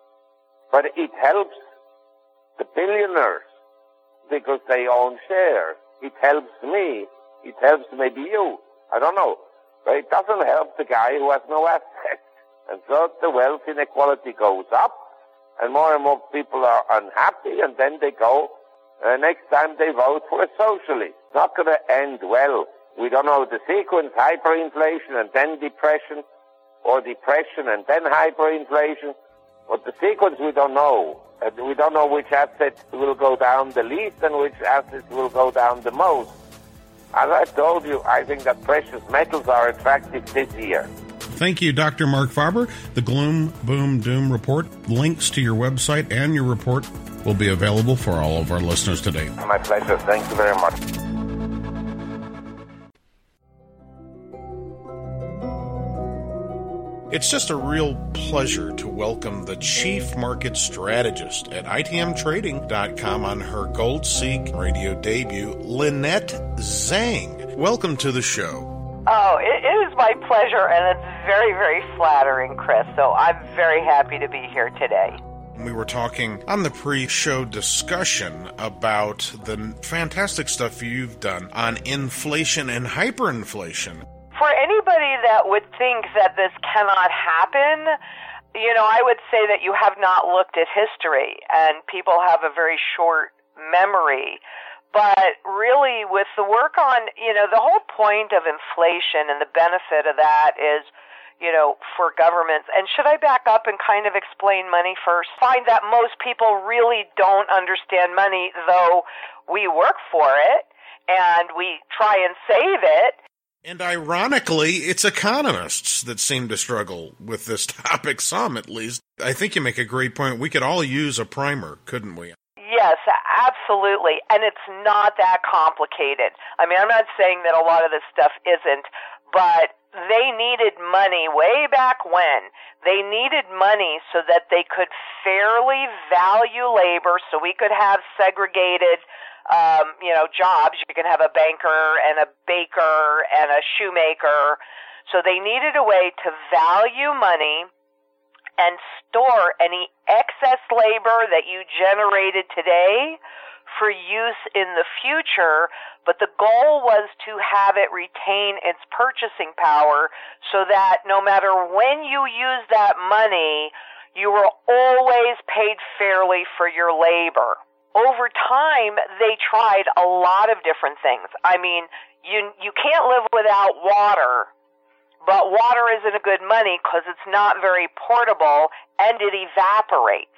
But it helps the billionaires because they own shares. It helps me. It helps maybe you. I don't know. But it doesn't help the guy who has no assets. And so the wealth inequality goes up, and more and more people are unhappy, and then they go, uh, next time they vote for a socialist. It's not going to end well. We don't know the sequence, hyperinflation and then depression. or depression and then hyperinflation. But the sequence we don't know. Uh, we don't know which asset will go down the least and which assets will go down the most. As I told you, I think that precious metals are attractive this year. Thank you, Doctor Mark Faber. The Gloom, Boom, Doom Report, links to your website and your report will be available for all of our listeners today. My pleasure. Thank you very much. It's just a real pleasure to welcome the Chief Market Strategist at I T M Trading dot com on her Gold Seek radio debut, Lynette Zhang. Welcome to the show. Oh, it, it is my pleasure, and it's very, very flattering, Chris. So I'm very happy to be here today. We were talking on the pre-show discussion about the fantastic stuff you've done on inflation and hyperinflation. For anybody that would think that this cannot happen, you know, I would say that you have not looked at history, and people have a very short memory. But really, with the work on, you know, the whole point of inflation and the benefit of that is, you know, for governments. And should I back up and kind of explain money first? Find that most people really don't understand money, though we work for it and we try and save it. And ironically, it's economists that seem to struggle with this topic, some at least. I think you make a great point. We could all use a primer, couldn't we? Yes, absolutely. And it's not that complicated. I mean, I'm not saying that a lot of this stuff isn't, but they needed money way back when. They needed money so that they could fairly value labor, so we could have segregated Um, you know, jobs. You can have a banker and a baker and a shoemaker. So they needed a way to value money and store any excess labor that you generated today for use in the future. But the goal was to have it retain its purchasing power so that no matter when you use that money, you were always paid fairly for your labor. Over time, they tried a lot of different things. I mean, you you can't live without water, but water isn't a good money because it's not very portable and it evaporates.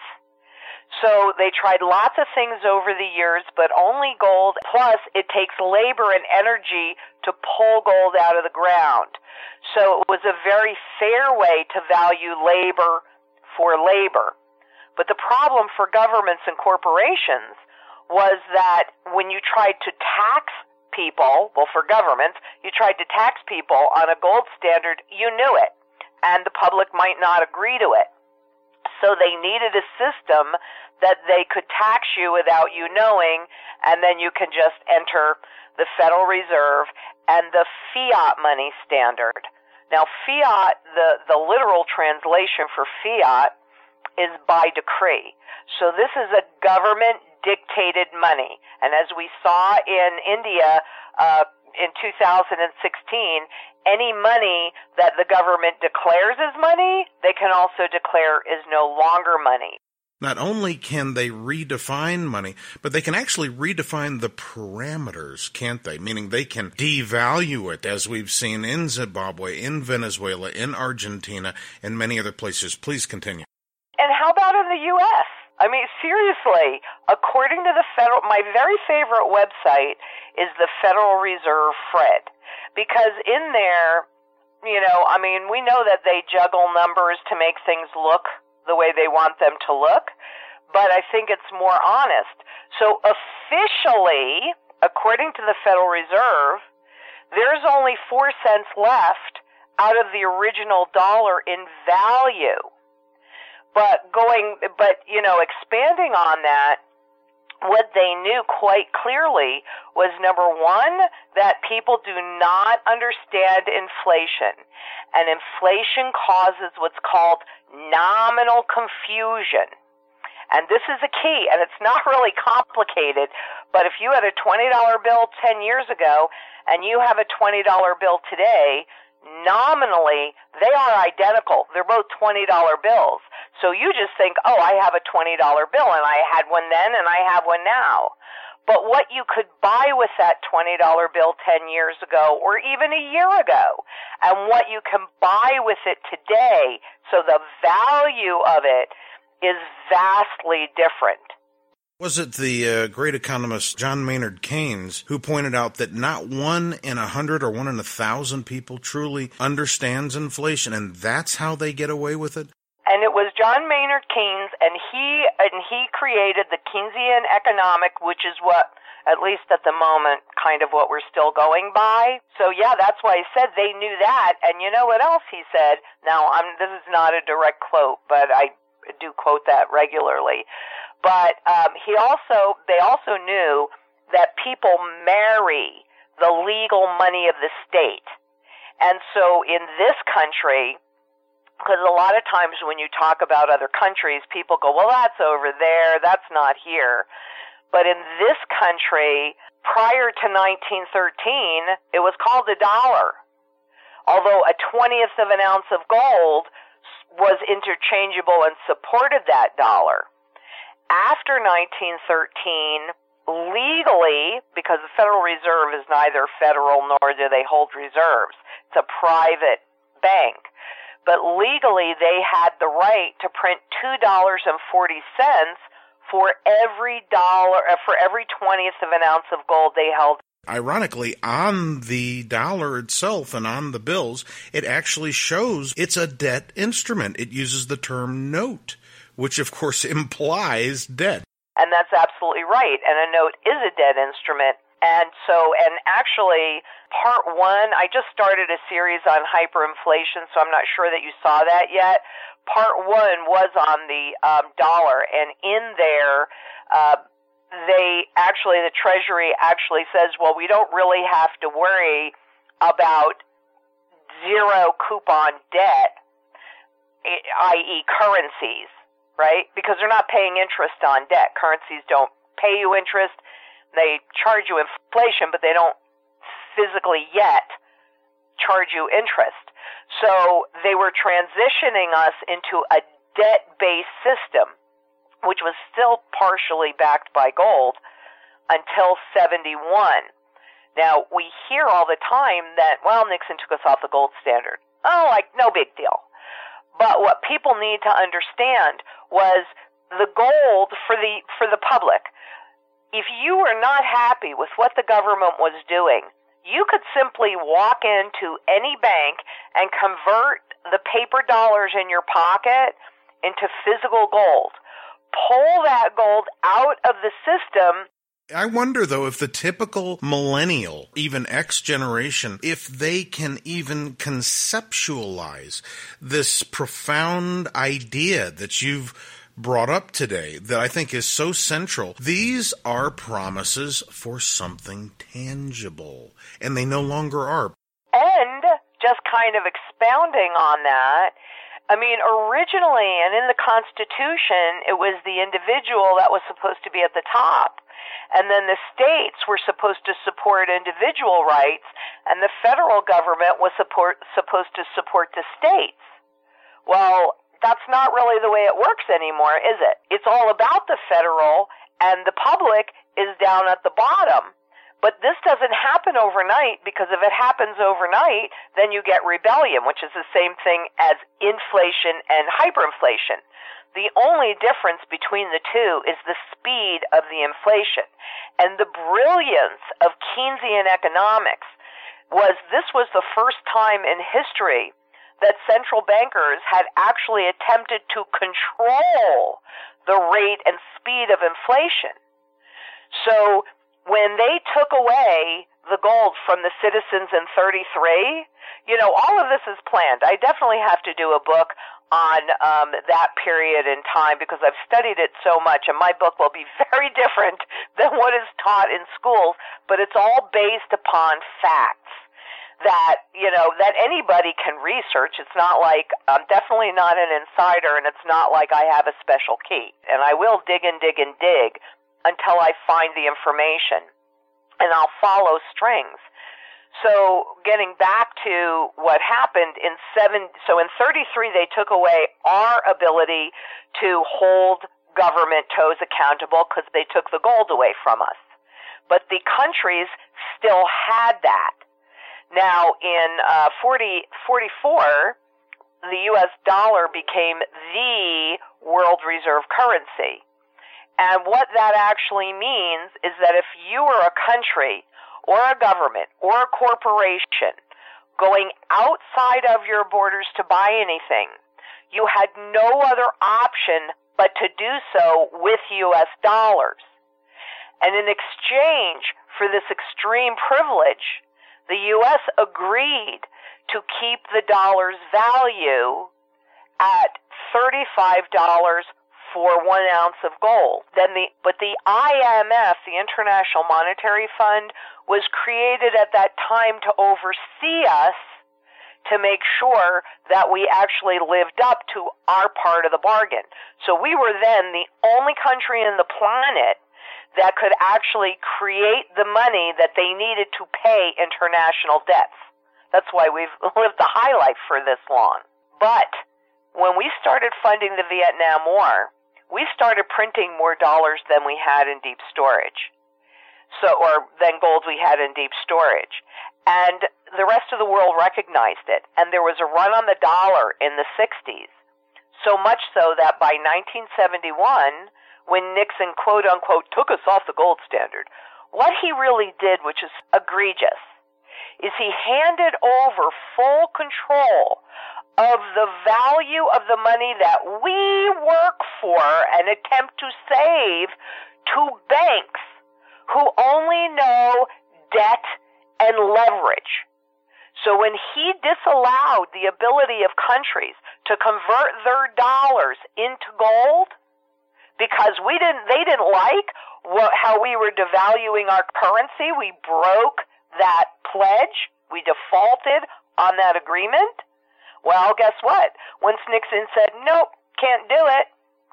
So they tried lots of things over the years, but only gold. Plus, it takes labor and energy to pull gold out of the ground. So it was a very fair way to value labor for labor. But the problem for governments and corporations was that when you tried to tax people, well, for governments, you tried to tax people on a gold standard, you knew it, and the public might not agree to it. So they needed a system that they could tax you without you knowing, and then you can just enter the Federal Reserve and the fiat money standard. Now, fiat, the, the literal translation for fiat, is by decree. So this is a government-dictated money. And as we saw in India uh, in two thousand sixteen, any money that the government declares as money, they can also declare is no longer money. Not only can they redefine money, but they can actually redefine the parameters, can't they? Meaning they can devalue it, as we've seen in Zimbabwe, in Venezuela, in Argentina, and many other places. Please continue. And how about in the U S? I mean, seriously, according to the federal, my very favorite website is the Federal Reserve Fred, because in there, you know, I mean, we know that they juggle numbers to make things look the way they want them to look, but I think it's more honest. So officially, according to the Federal Reserve, there's only four cents left out of the original dollar in value. But going, but, you know, expanding on that, what they knew quite clearly was, number one, that people do not understand inflation. And inflation causes what's called nominal confusion. And this is a key, and it's not really complicated, but if you had a twenty dollar bill ten years ago and you have a twenty dollar bill today, nominally, they are identical. They're both twenty dollar bills. So you just think, oh, I have a twenty dollar bill, and I had one then, and I have one now. but what you could buy with that twenty dollar bill ten years ago or even a year ago, and what you can buy with it today. So the value of it is vastly different. Was it the uh, great economist John Maynard Keynes who pointed out that not one in a hundred or one in a thousand people truly understands inflation, and that's how they get away with it? And it was John Maynard Keynes, and he and he created the Keynesian economic, which is what, at least at the moment, kind of what we're still going by. So yeah, that's why he said they knew that. And you know what else he said? Now, I'm, this is not a direct quote, but I do quote that regularly. But um, he also, they also knew that people marry the legal money of the state. And so in this country, because a lot of times when you talk about other countries, people go, well, that's over there, that's not here. But in this country, prior to nineteen thirteen, it was called the dollar. Although a twentieth of an ounce of gold was interchangeable and supported that dollar. After nineteen thirteen, legally, because the Federal Reserve is neither federal nor do they hold reserves, it's a private bank. But legally, they had the right to print two dollars and forty cents for every dollar, for every twentieth of an ounce of gold they held. Ironically, on the dollar itself and on the bills, it actually shows it's a debt instrument. It uses the term note, which of course implies debt. And that's absolutely right. And a note is a debt instrument. And so, and actually, part one, I just started a series on hyperinflation, so I'm not sure that you saw that yet. Part one was on the um, dollar, and in there, uh, they actually, the Treasury actually says, well, we don't really have to worry about zero coupon debt, that is currencies, right? Because they're not paying interest on debt. Currencies don't pay you interest. They charge you inflation, but they don't physically yet charge you interest. So they were transitioning us into a debt-based system, which was still partially backed by gold until seventy-one. Now, we hear all the time that, well, Nixon took us off the gold standard. Oh, like, no big deal. But what people need to understand was the gold for the for the public. If you were not happy with what the government was doing, you could simply walk into any bank and convert the paper dollars in your pocket into physical gold. Pull that gold out of the system. I wonder, though, if the typical millennial, even X generation, if they can even conceptualize this profound idea that you've brought up today that I think is so central. These are promises for something tangible, and they no longer are. And just kind of expounding on that, I mean, originally, and in the Constitution, it was the individual that was supposed to be at the top. And then the states were supposed to support individual rights, and the federal government was support, supposed to support the states. Well, that's not really the way it works anymore, is it? It's all about the federal, and the public is down at the bottom. But this doesn't happen overnight, because if it happens overnight, then you get rebellion, which is the same thing as inflation and hyperinflation. The only difference between the two is the speed of the inflation. And the brilliance of Keynesian economics was this was the first time in history that central bankers had actually attempted to control the rate and speed of inflation. So when they took away the gold from the citizens in thirty-three, you know, all of this is planned. I definitely have to do a book on um, that period in time because I've studied it so much, and my book will be very different than what is taught in schools, but it's all based upon facts that, you know, that anybody can research. It's not like, I'm definitely not an insider, and it's not like I have a special key. And I will dig and dig and dig until I find the information, and I'll follow strings. So getting back to what happened in seven, so in thirty-three, they took away our ability to hold government toes accountable because they took the gold away from us. but the countries still had that. Now, in uh, forty forty-four, the U S dollar became the world reserve currency. And what that actually means is that if you were a country or a government or a corporation going outside of your borders to buy anything, you had no other option but to do so with U S dollars. And in exchange for this extreme privilege, the U S agreed to keep the dollar's value at thirty-five dollars for one ounce of gold. Then the, but the I M F, the International Monetary Fund, was created at that time to oversee us to make sure that we actually lived up to our part of the bargain. So we were then the only country in the planet that could actually create the money that they needed to pay international debts. That's why we've lived the high life for this long. But when we started funding the Vietnam War, we started printing more dollars than we had in deep storage. So, or than gold we had in deep storage. And the rest of the world recognized it. And there was a run on the dollar in the sixties. So much so that by nineteen seventy-one, when Nixon quote unquote took us off the gold standard, what he really did, which is egregious, is he handed over full control of the value of the money that we work for and attempt to save to banks who only know debt and leverage. So when he disallowed the ability of countries to convert their dollars into gold because we didn't, they didn't like what, how we were devaluing our currency, we broke that pledge, we defaulted on that agreement. Well, guess what? Once Nixon said, nope, can't do it,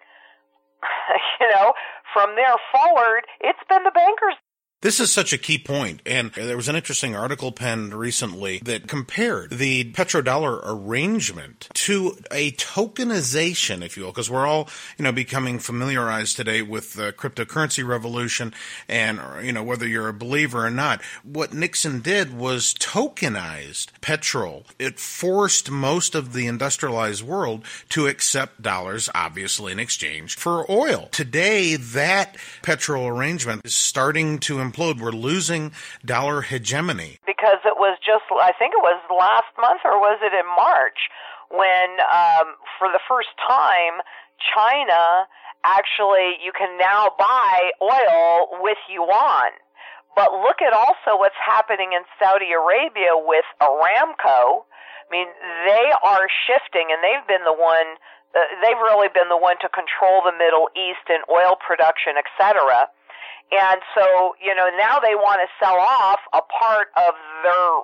you know, from there forward, it's been the bankers. This is such a key point, and there was an interesting article penned recently that compared the petrodollar arrangement to a tokenization, if you will, because we're all, you know, becoming familiarized today with the cryptocurrency revolution, and, you know, whether you're a believer or not. What Nixon did was tokenized petrol. It forced most of the industrialized world to accept dollars, obviously, in exchange for oil. Today, that petrol arrangement is starting to implode. We're losing dollar hegemony. Because it was just, I think it was last month, or was it in March, when um, for the first time, China actually, you can now buy oil with yuan. But look at also what's happening in Saudi Arabia with Aramco. I mean, they are shifting, and they've been the one, uh, they've really been the one to control the Middle East and oil production, et cetera. And so, you know, now they want to sell off a part of their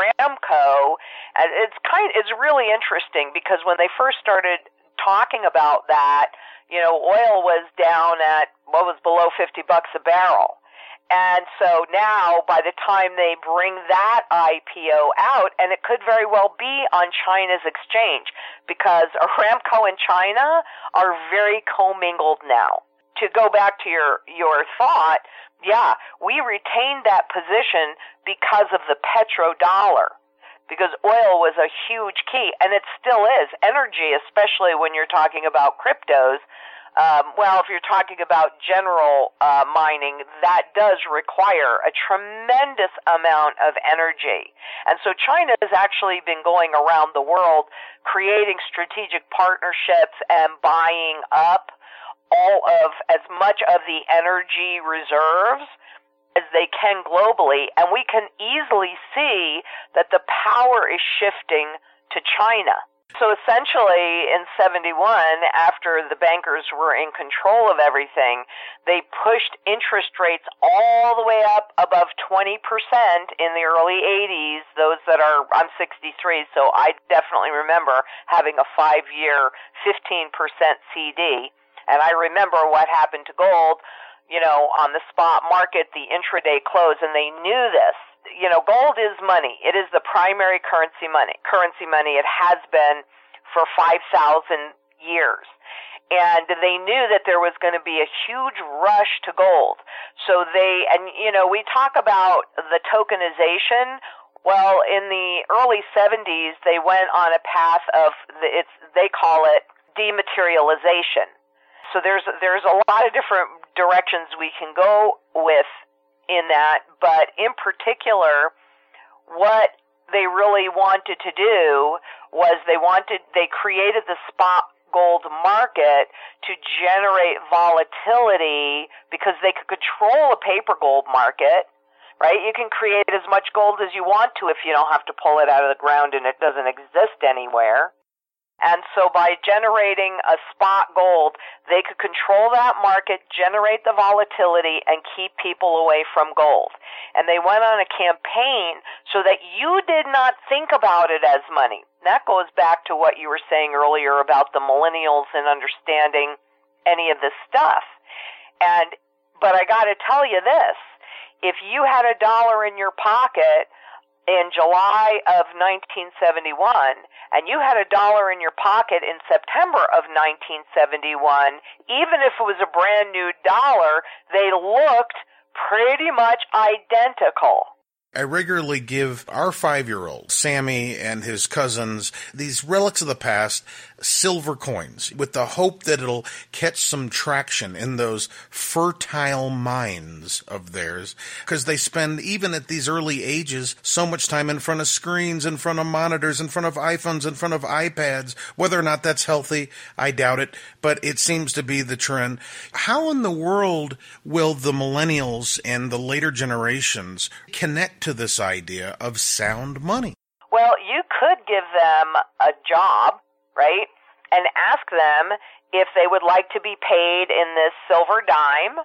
Aramco. And it's kind, it's really interesting because when they first started talking about that, you know, oil was down at what was below fifty bucks a barrel. And so now, by the time they bring that I P O out, and it could very well be on China's exchange, because Aramco and China are very commingled now. To go back to your, your thought, yeah, we retained that position because of the petrodollar, because oil was a huge key, and it still is. Energy, especially when you're talking about cryptos, um, well, if you're talking about general uh, mining, that does require a tremendous amount of energy. And so China has actually been going around the world creating strategic partnerships and buying up all of as much of the energy reserves as they can globally, and we can easily see that the power is shifting to China. So essentially, in seventy-one, after the bankers were in control of everything, they pushed interest rates all the way up above twenty percent in the early eighties. Those that are, I'm sixty-three, so I definitely remember having a five-year fifteen percent C D. And I remember what happened to gold, you know, on the spot market, the intraday close, and they knew this. You know, gold is money. It is the primary currency money. Currency money. It has been for five thousand years. And they knew that there was going to be a huge rush to gold. So they, and you know, we talk about the tokenization. Well, in the early seventies, they went on a path of, the, it's, they call it dematerialization. So there's, there's a lot of different directions we can go with in that, but in particular, what they really wanted to do was they wanted, they created the spot gold market to generate volatility because they could control a paper gold market, right? You can create as much gold as you want to if you don't have to pull it out of the ground and it doesn't exist anywhere. And so by generating a spot gold, they could control that market, generate the volatility, and keep people away from gold. And they went on a campaign so that you did not think about it as money. That goes back to what you were saying earlier about the millennials and understanding any of this stuff. And, but I gotta tell you this, if you had a dollar in your pocket in July of nineteen seventy-one, and you had a dollar in your pocket in September of nineteen seventy-one, even if it was a brand new dollar, they looked pretty much identical. I regularly give our five-year-old, Sammy, and his cousins, these relics of the past, silver coins, with the hope that it'll catch some traction in those fertile minds of theirs, because they spend, even at these early ages, so much time in front of screens, in front of monitors, in front of iPhones, in front of iPads. Whether or not that's healthy, I doubt it, but it seems to be the trend. How in the world will the millennials and the later generations connect to this idea of sound money? Well, you could give them a job, right, and ask them if they would like to be paid in this silver dime,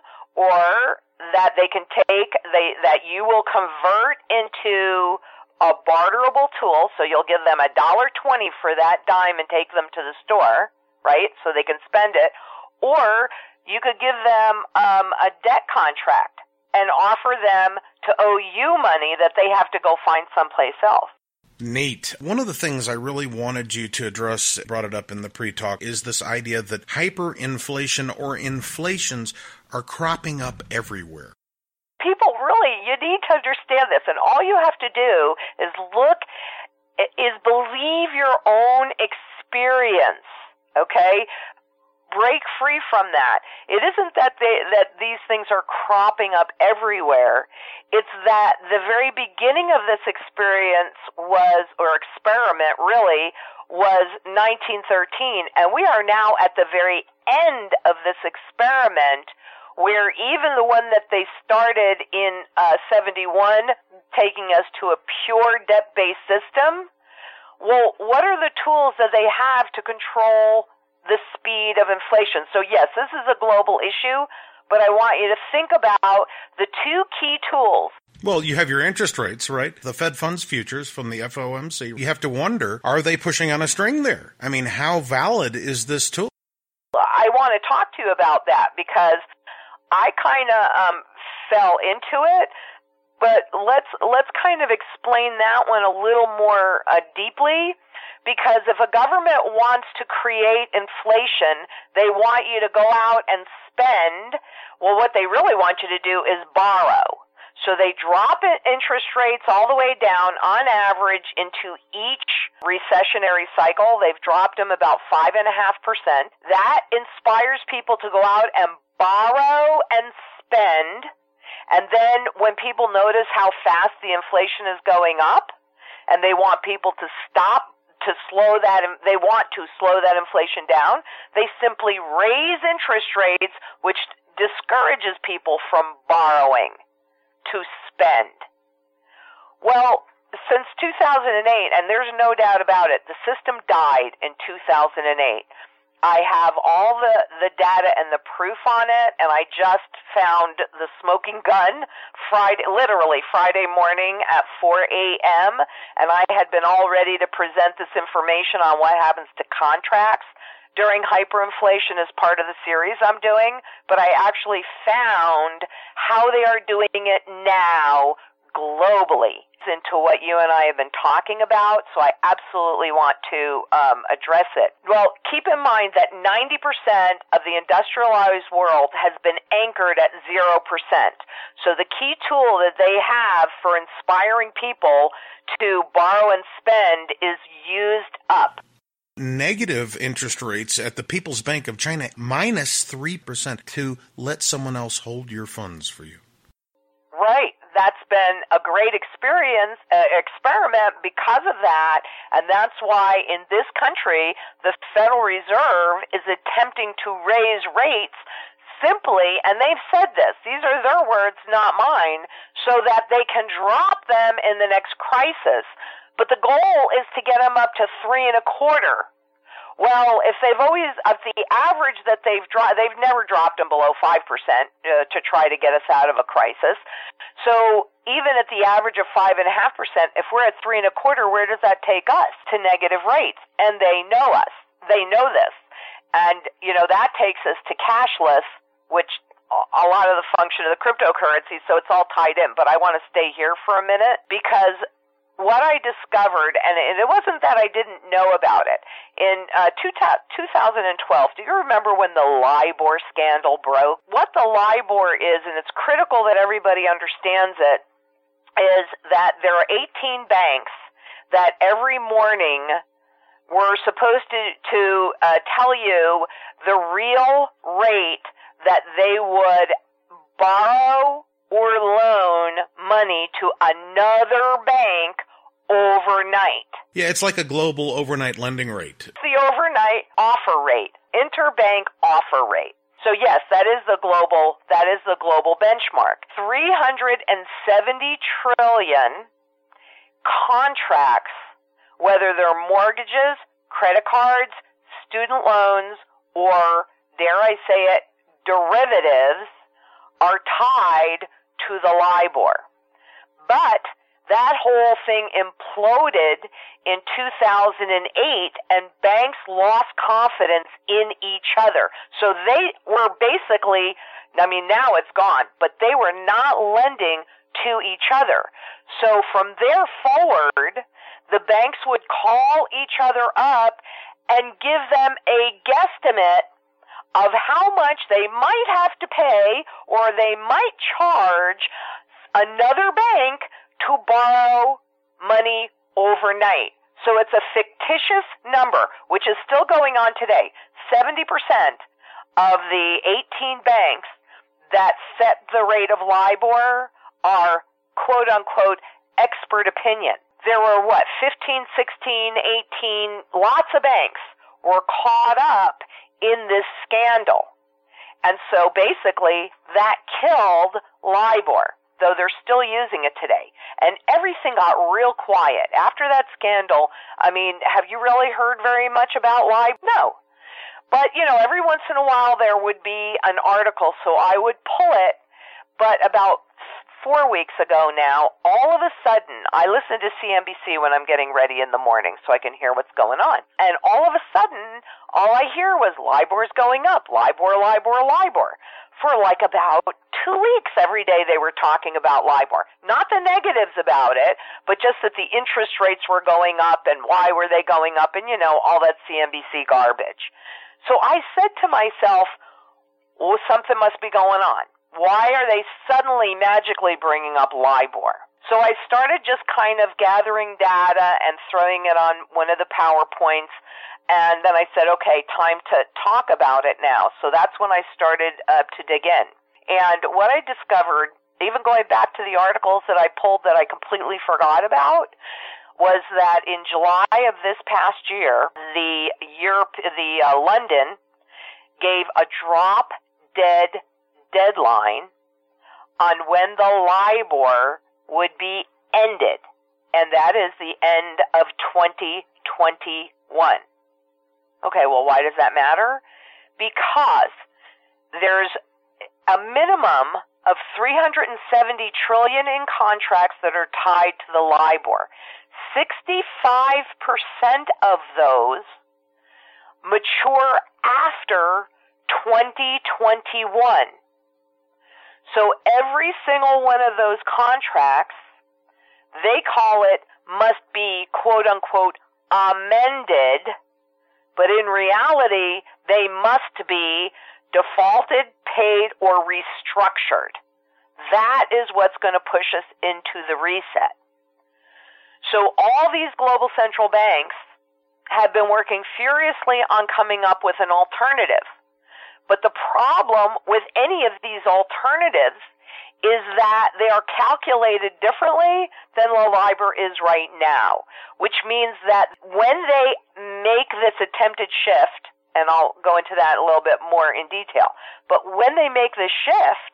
or that they can take, they that you will convert into a barterable tool, so you'll give them a dollar twenty for that dime and take them to the store, right, so they can spend it, or you could give them um, a debt contract and offer them to owe you money that they have to go find someplace else. Neat. One of the things I really wanted you to address, brought it up in the pre-talk, is this idea that hyperinflation or inflations are cropping up everywhere. People really, you need to understand this, and all you have to do is look, is believe your own experience, okay? Break free from that. It isn't that they, that these things are cropping up everywhere. It's that the very beginning of this experience was, or experiment really, was nineteen thirteen, and we are now at the very end of this experiment, where even the one that they started in uh, seventy-one, taking us to a pure debt-based system, well, what are the tools that they have to control the speed of inflation? So yes, this is a global issue, but I want you to think about the two key tools. Well, you have your interest rates, right? The Fed funds futures from the F O M C. You have to wonder, are they pushing on a string there? I mean, how valid is this tool? I want to talk to you about that because I kind of um, fell into it, but let's let's kind of explain that one a little more uh, deeply. Because if a government wants to create inflation, they want you to go out and spend. Well, what they really want you to do is borrow. So they drop interest rates all the way down on average into each recessionary cycle. They've dropped them about five and a half percent. That inspires people to go out and borrow and spend. And then when people notice how fast the inflation is going up and they want people to stop to slow that, they want to slow that inflation down, they simply raise interest rates, which discourages people from borrowing to spend. Well, since two thousand eight, and there's no doubt about it, the system died in two thousand eight. I have all the, the data and the proof on it, and I just found the smoking gun Friday, literally Friday morning at four a.m., and I had been all ready to present this information on what happens to contracts during hyperinflation as part of the series I'm doing, but I actually found how they are doing it now globally into what you and I have been talking about, so I absolutely want to um, address it. Well, keep in mind that ninety percent of the industrialized world has been anchored at zero percent. So the key tool that they have for inspiring people to borrow and spend is used up. Negative interest rates at the People's Bank of China, minus three percent to let someone else hold your funds for you. Right. That's been a great experience, uh, experiment because of that, and that's why in this country the Federal Reserve is attempting to raise rates simply, and they've said this, these are their words, not mine, so that they can drop them in the next crisis. But the goal is to get them up to three and a quarter. Well, if they've always, of the average that they've dropped, they've never dropped them below five percent uh, to try to get us out of a crisis. So even at the average of five point five percent, if we're at three and a quarter, where does that take us? To negative rates. And they know us. They know this. And, you know, that takes us to cashless, which a lot of the function of the cryptocurrency, so it's all tied in. But I want to stay here for a minute because what I discovered, and it wasn't that I didn't know about it, in uh, two thousand twelve, do you remember when the LIBOR scandal broke? What the LIBOR is, and it's critical that everybody understands it, is that there are eighteen banks that every morning were supposed to, to uh, tell you the real rate that they would borrow or loan money to another bank overnight. Yeah, it's like a global overnight lending rate. It's the overnight offer rate, interbank offer rate. So yes, that is the global, that is the global benchmark. three hundred seventy trillion contracts, whether they're mortgages, credit cards, student loans, or dare I say it, derivatives, are tied to the LIBOR. But that whole thing imploded in two thousand eight, and banks lost confidence in each other. So they were basically, I mean, now it's gone, but they were not lending to each other. So from there forward, the banks would call each other up and give them a guesstimate of how much they might have to pay or they might charge another bank to borrow money overnight. So it's a fictitious number, which is still going on today. seventy percent of the eighteen banks that set the rate of LIBOR are quote-unquote expert opinion. There were, what, fifteen, sixteen, eighteen, lots of banks were caught up in this scandal. And so basically that killed LIBOR, though they're still using it today. And everything got real quiet. After that scandal, I mean, have you really heard very much about LIBOR? No. But, you know, every once in a while there would be an article, so I would pull it. But about four weeks ago now, all of a sudden, I listen to C N B C when I'm getting ready in the morning so I can hear what's going on. And all of a sudden, all I hear was LIBOR's going up, LIBOR, LIBOR, LIBOR. For like about two weeks, every day they were talking about LIBOR. Not the negatives about it, but just that the interest rates were going up and why were they going up and, you know, all that C N B C garbage. So I said to myself, well, something must be going on. Why are they suddenly magically bringing up LIBOR? So I started just kind of gathering data and throwing it on one of the PowerPoints. And then I said, okay, time to talk about it now. So that's when I started uh, to dig in. And what I discovered, even going back to the articles that I pulled that I completely forgot about, was that in July of this past year, the Europe, the uh, London gave a drop-dead deadline on when the LIBOR would be ended, and that is the end of twenty twenty-one. Okay, well, why does that matter? Because there's a minimum of three hundred seventy trillion in contracts that are tied to the LIBOR. sixty-five percent of those mature after twenty twenty-one. So every single one of those contracts they call it must be, quote unquote, amended, but in reality, they must be defaulted, paid, or restructured. That is what's going to push us into the reset. So all these global central banks have been working furiously on coming up with an alternative. But the problem with any of these alternatives is that they are calculated differently than the LIBOR is right now, which means that when they make this attempted shift, and I'll go into that a little bit more in detail, but when they make this shift,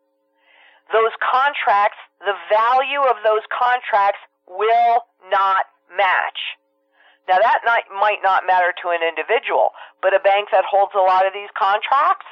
those contracts, the value of those contracts will not match. Now that not, might not matter to an individual, but a bank that holds a lot of these contracts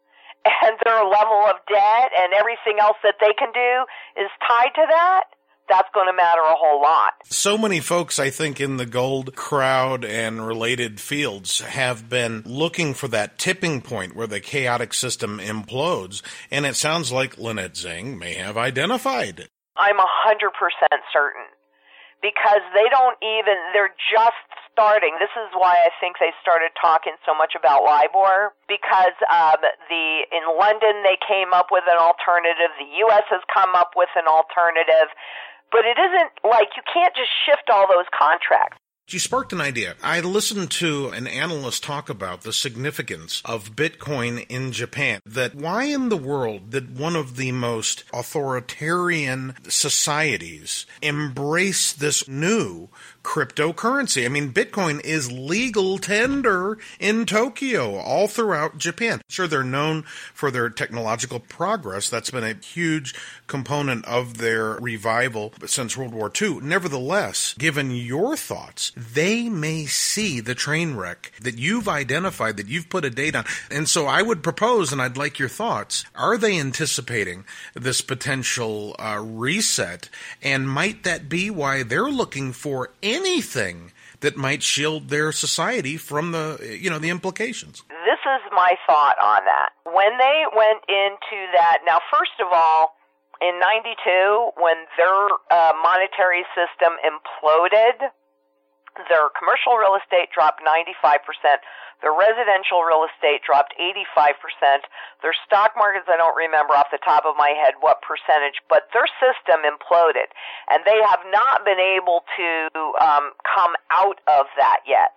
and their level of debt and everything else that they can do is tied to that, that's going to matter a whole lot. So many folks, I think, in the gold crowd and related fields have been looking for that tipping point where the chaotic system implodes, and it sounds like Lynette Zang may have identified it. I'm one hundred percent certain. Because they don't even, they're just starting. This is why I think they started talking so much about LIBOR, because um, the in London they came up with an alternative. The U S has come up with an alternative. But it isn't like you can't just shift all those contracts. You sparked an idea. I listened to an analyst talk about the significance of Bitcoin in Japan, that why in the world did one of the most authoritarian societies embrace this new cryptocurrency? I mean, Bitcoin is legal tender in Tokyo, all throughout Japan. Sure, they're known for their technological progress. That's been a huge component of their revival since World War Two. Nevertheless, given your thoughts, they may see the train wreck that you've identified, that you've put a date on. And so I would propose, and I'd like your thoughts, are they anticipating this potential uh, reset? And might that be why they're looking for anything that might shield their society from the, you know, the implications? This is my thought on that. When they went into that, now first of all, in ninety-two, when their uh, monetary system imploded, their commercial real estate dropped ninety-five percent. Their residential real estate dropped eighty-five percent. Their stock markets, I don't remember off the top of my head what percentage, but their system imploded. And they have not been able to um, come out of that yet.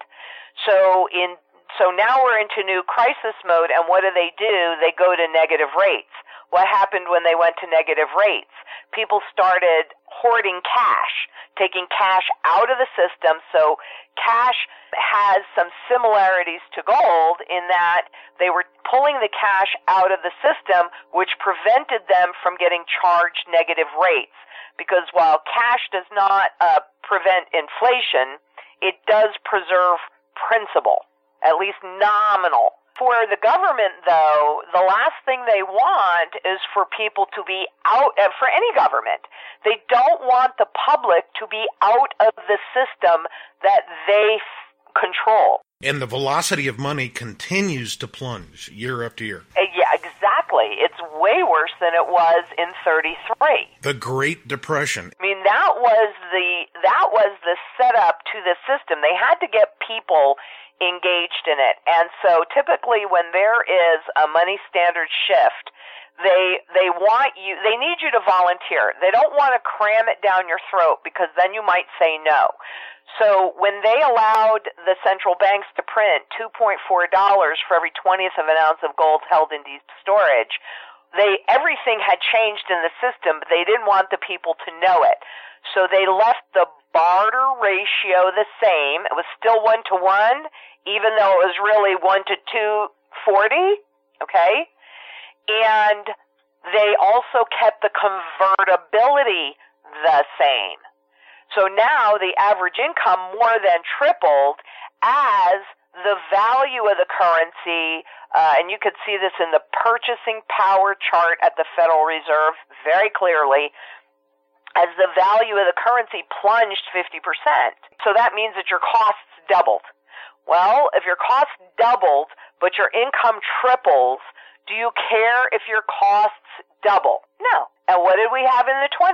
So in so now we're into new crisis mode, and what do they do? They go to negative rates. What happened when they went to negative rates? People started hoarding cash, taking cash out of the system. So cash has some similarities to gold in that they were pulling the cash out of the system, which prevented them from getting charged negative rates. Because while cash does not uh, prevent inflation, it does preserve principal, at least nominal. For the government, though, the last thing they want is for people to be out, uh, for any government. They don't want the public to be out of the system that they f- control. And the velocity of money continues to plunge year after year. Uh, yeah, exactly. It's way worse than it was in thirty-three. The Great Depression. I mean, that was the that was the setup to the system. They had to get people engaged in it. And so typically when there is a money standard shift, they they want you, they need you to volunteer. They don't want to cram it down your throat because then you might say no. So when they allowed the central banks to print two point four dollars for every twentieth of an ounce of gold held in deep storage, they everything had changed in the system, but they didn't want the people to know it. So they left the barter ratio the same. It was still one to one, even though it was really one to two forty, okay? And they also kept the convertibility the same. So now the average income more than tripled as the value of the currency, uh, and you could see this in the purchasing power chart at the Federal Reserve very clearly, as the value of the currency plunged fifty percent. So that means that your costs doubled. Well, if your costs doubled, but your income triples, do you care if your costs double? No. And what did we have in the twenties?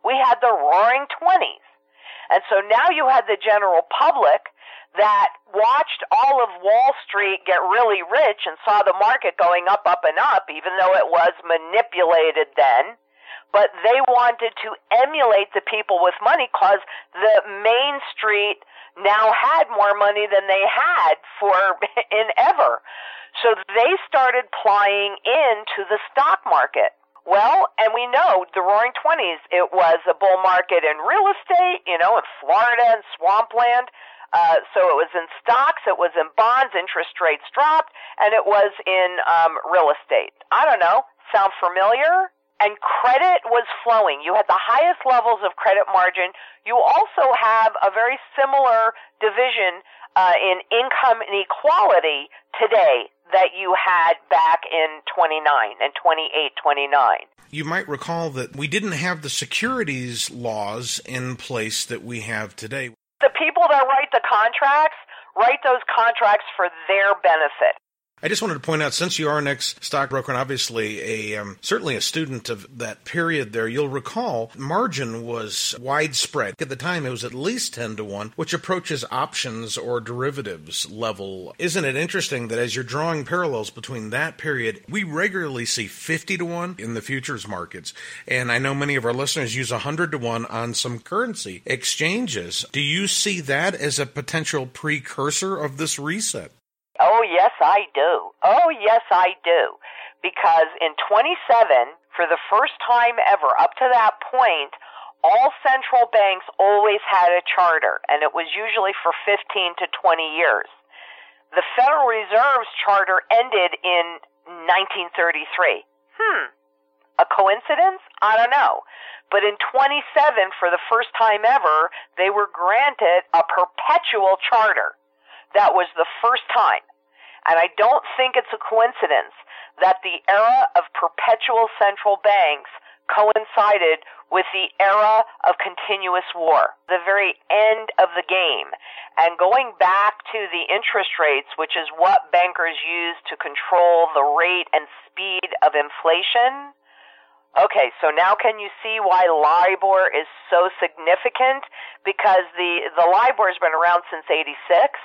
We had the Roaring Twenties. And so now you had the general public that watched all of Wall Street get really rich and saw the market going up, up, and up, even though it was manipulated then. But they wanted to emulate the people with money because the Main Street now had more money than they had for in ever. So they started plying into the stock market. Well, and we know the Roaring Twenties, it was a bull market in real estate, you know, in Florida and swampland. Uh, so it was in stocks, it was in bonds, interest rates dropped, and it was in um, real estate. I don't know. Sound familiar? And credit was flowing. You had the highest levels of credit margin. You also have a very similar division uh, in income inequality today that you had back in twenty-nine and twenty-eight, twenty-nine. You might recall that we didn't have the securities laws in place that we have today. The people that write the contracts write those contracts for their benefit. I just wanted to point out, since you are an ex-stockbroker and obviously a um, certainly a student of that period there, you'll recall margin was widespread. At the time, it was at least ten to one, which approaches options or derivatives level. Isn't it interesting that as you're drawing parallels between that period, we regularly see fifty to one in the futures markets. And I know many of our listeners use one hundred to one on some currency exchanges. Do you see that as a potential precursor of this reset? Oh, yes, I do. Oh, yes, I do. Because in twenty-seven, for the first time ever, up to that point, all central banks always had a charter, and it was usually for fifteen to twenty years. The Federal Reserve's charter ended in nineteen thirty-three. Hmm. A coincidence? I don't know. But in twenty-seven, for the first time ever, they were granted a perpetual charter. That was the first time. And I don't think it's a coincidence that the era of perpetual central banks coincided with the era of continuous war, the very end of the game. And going back to the interest rates, which is what bankers use to control the rate and speed of inflation. Okay, so now can you see why LIBOR is so significant? Because the, the LIBOR has been around since eighty-six.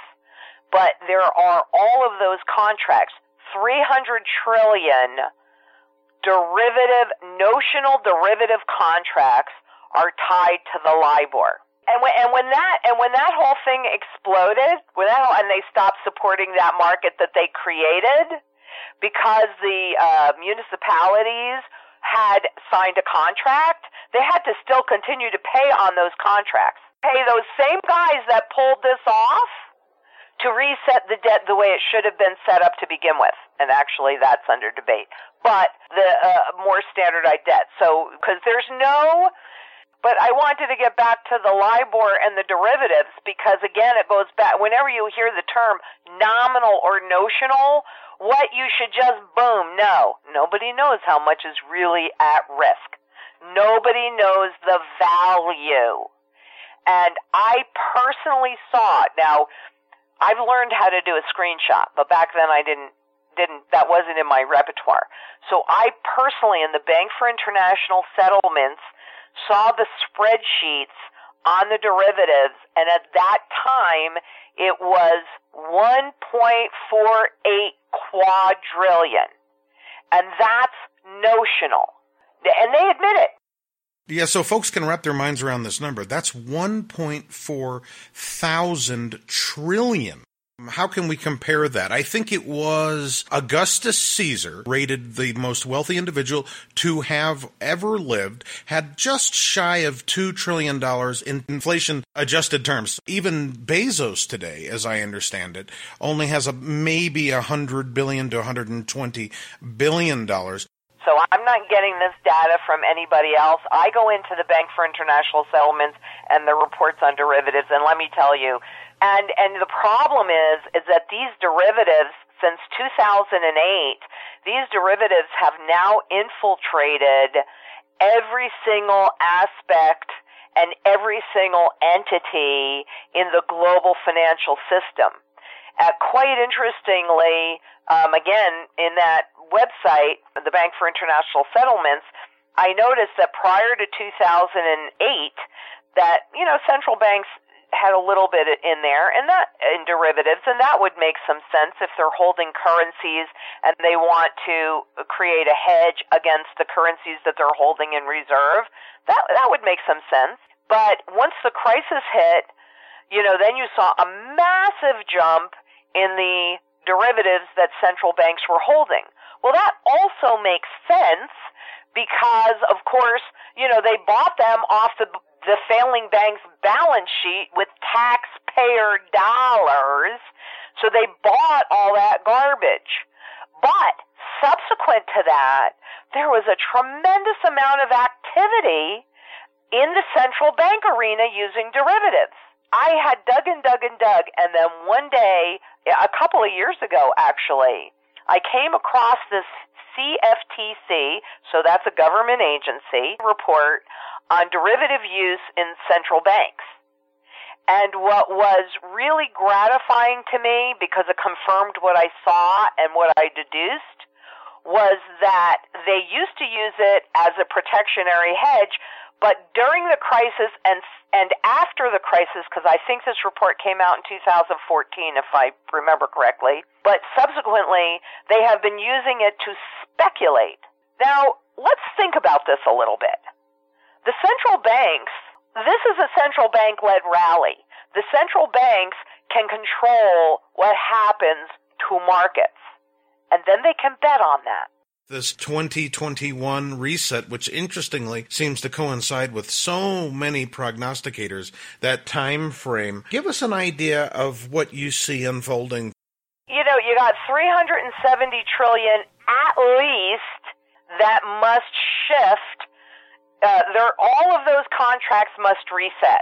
But there are all of those contracts, three hundred trillion derivative, notional derivative contracts are tied to the LIBOR. And when, and when that, and when that whole thing exploded, when that whole, and they stopped supporting that market that they created because the uh, municipalities had signed a contract, they had to still continue to pay on those contracts. Pay those same guys that pulled this off to reset the debt the way it should have been set up to begin with. And actually, that's under debate. But the uh, more standardized debt. So, because there's no... But I wanted to get back to the LIBOR and the derivatives because, again, it goes back... Whenever you hear the term nominal or notional, what you should just boom. No. Nobody knows how much is really at risk. Nobody knows the value. And I personally saw it. Now... I've learned how to do a screenshot, but back then I didn't, didn't, that wasn't in my repertoire. So I personally, in the Bank for International Settlements, saw the spreadsheets on the derivatives, and at that time, it was one point four eight quadrillion. And that's notional. And they admit it. Yeah, so folks can wrap their minds around this number. That's one point four thousand trillion. How can we compare that? I think it was Augustus Caesar, rated the most wealthy individual to have ever lived, had just shy of two trillion dollars in inflation-adjusted terms. Even Bezos today, as I understand it, only has a maybe one hundred billion dollars to one hundred twenty billion dollars. So I'm not getting this data from anybody else. I go into the Bank for International Settlements and the reports on derivatives, and let me tell you, and and the problem is, is that these derivatives, since two thousand eight, these derivatives have now infiltrated every single aspect and every single entity in the global financial system. Uh, quite interestingly, um, again, in that website, the Bank for International Settlements, I noticed that prior to two thousand eight, that, you know, central banks had a little bit in there, and that in derivatives, and that would make some sense if they're holding currencies and they want to create a hedge against the currencies that they're holding in reserve. That that would make some sense. But once the crisis hit, you know, then you saw a massive jump in the derivatives that central banks were holding. Well, that also makes sense because, of course, you know, they bought them off the the failing bank's balance sheet with taxpayer dollars, so they bought all that garbage. But subsequent to that, there was a tremendous amount of activity in the central bank arena using derivatives. I had dug and dug and dug, and then one day, a couple of years ago actually, I came across this C F T C, so that's a government agency, report on derivative use in central banks. And what was really gratifying to me, because it confirmed what I saw and what I deduced, was that they used to use it as a protectionary hedge, but during the crisis and and after the crisis, because I think this report came out in two thousand fourteen, if I remember correctly, but subsequently they have been using it to speculate. Now, let's think about this a little bit. The central banks, this is a central bank-led rally. The central banks can control what happens to markets, and then they can bet on that. This twenty twenty-one reset, which interestingly seems to coincide with so many prognosticators, that time frame. Give us an idea of what you see unfolding. You know, you got three hundred seventy trillion at least that must shift. Uh, there, all of those contracts must reset.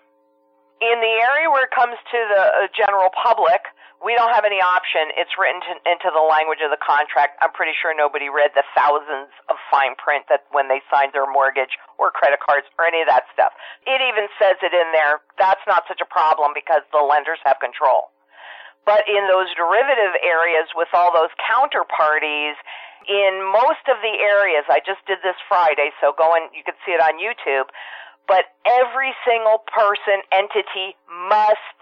In the area where it comes to the uh, general public, we don't have any option. It's written to, into the language of the contract. I'm pretty sure nobody read the thousands of fine print that when they signed their mortgage or credit cards or any of that stuff. It even says it in there. That's not such a problem because the lenders have control. But in those derivative areas with all those counterparties, in most of the areas, I just did this Friday, so go and you can see it on YouTube, but every single person, entity must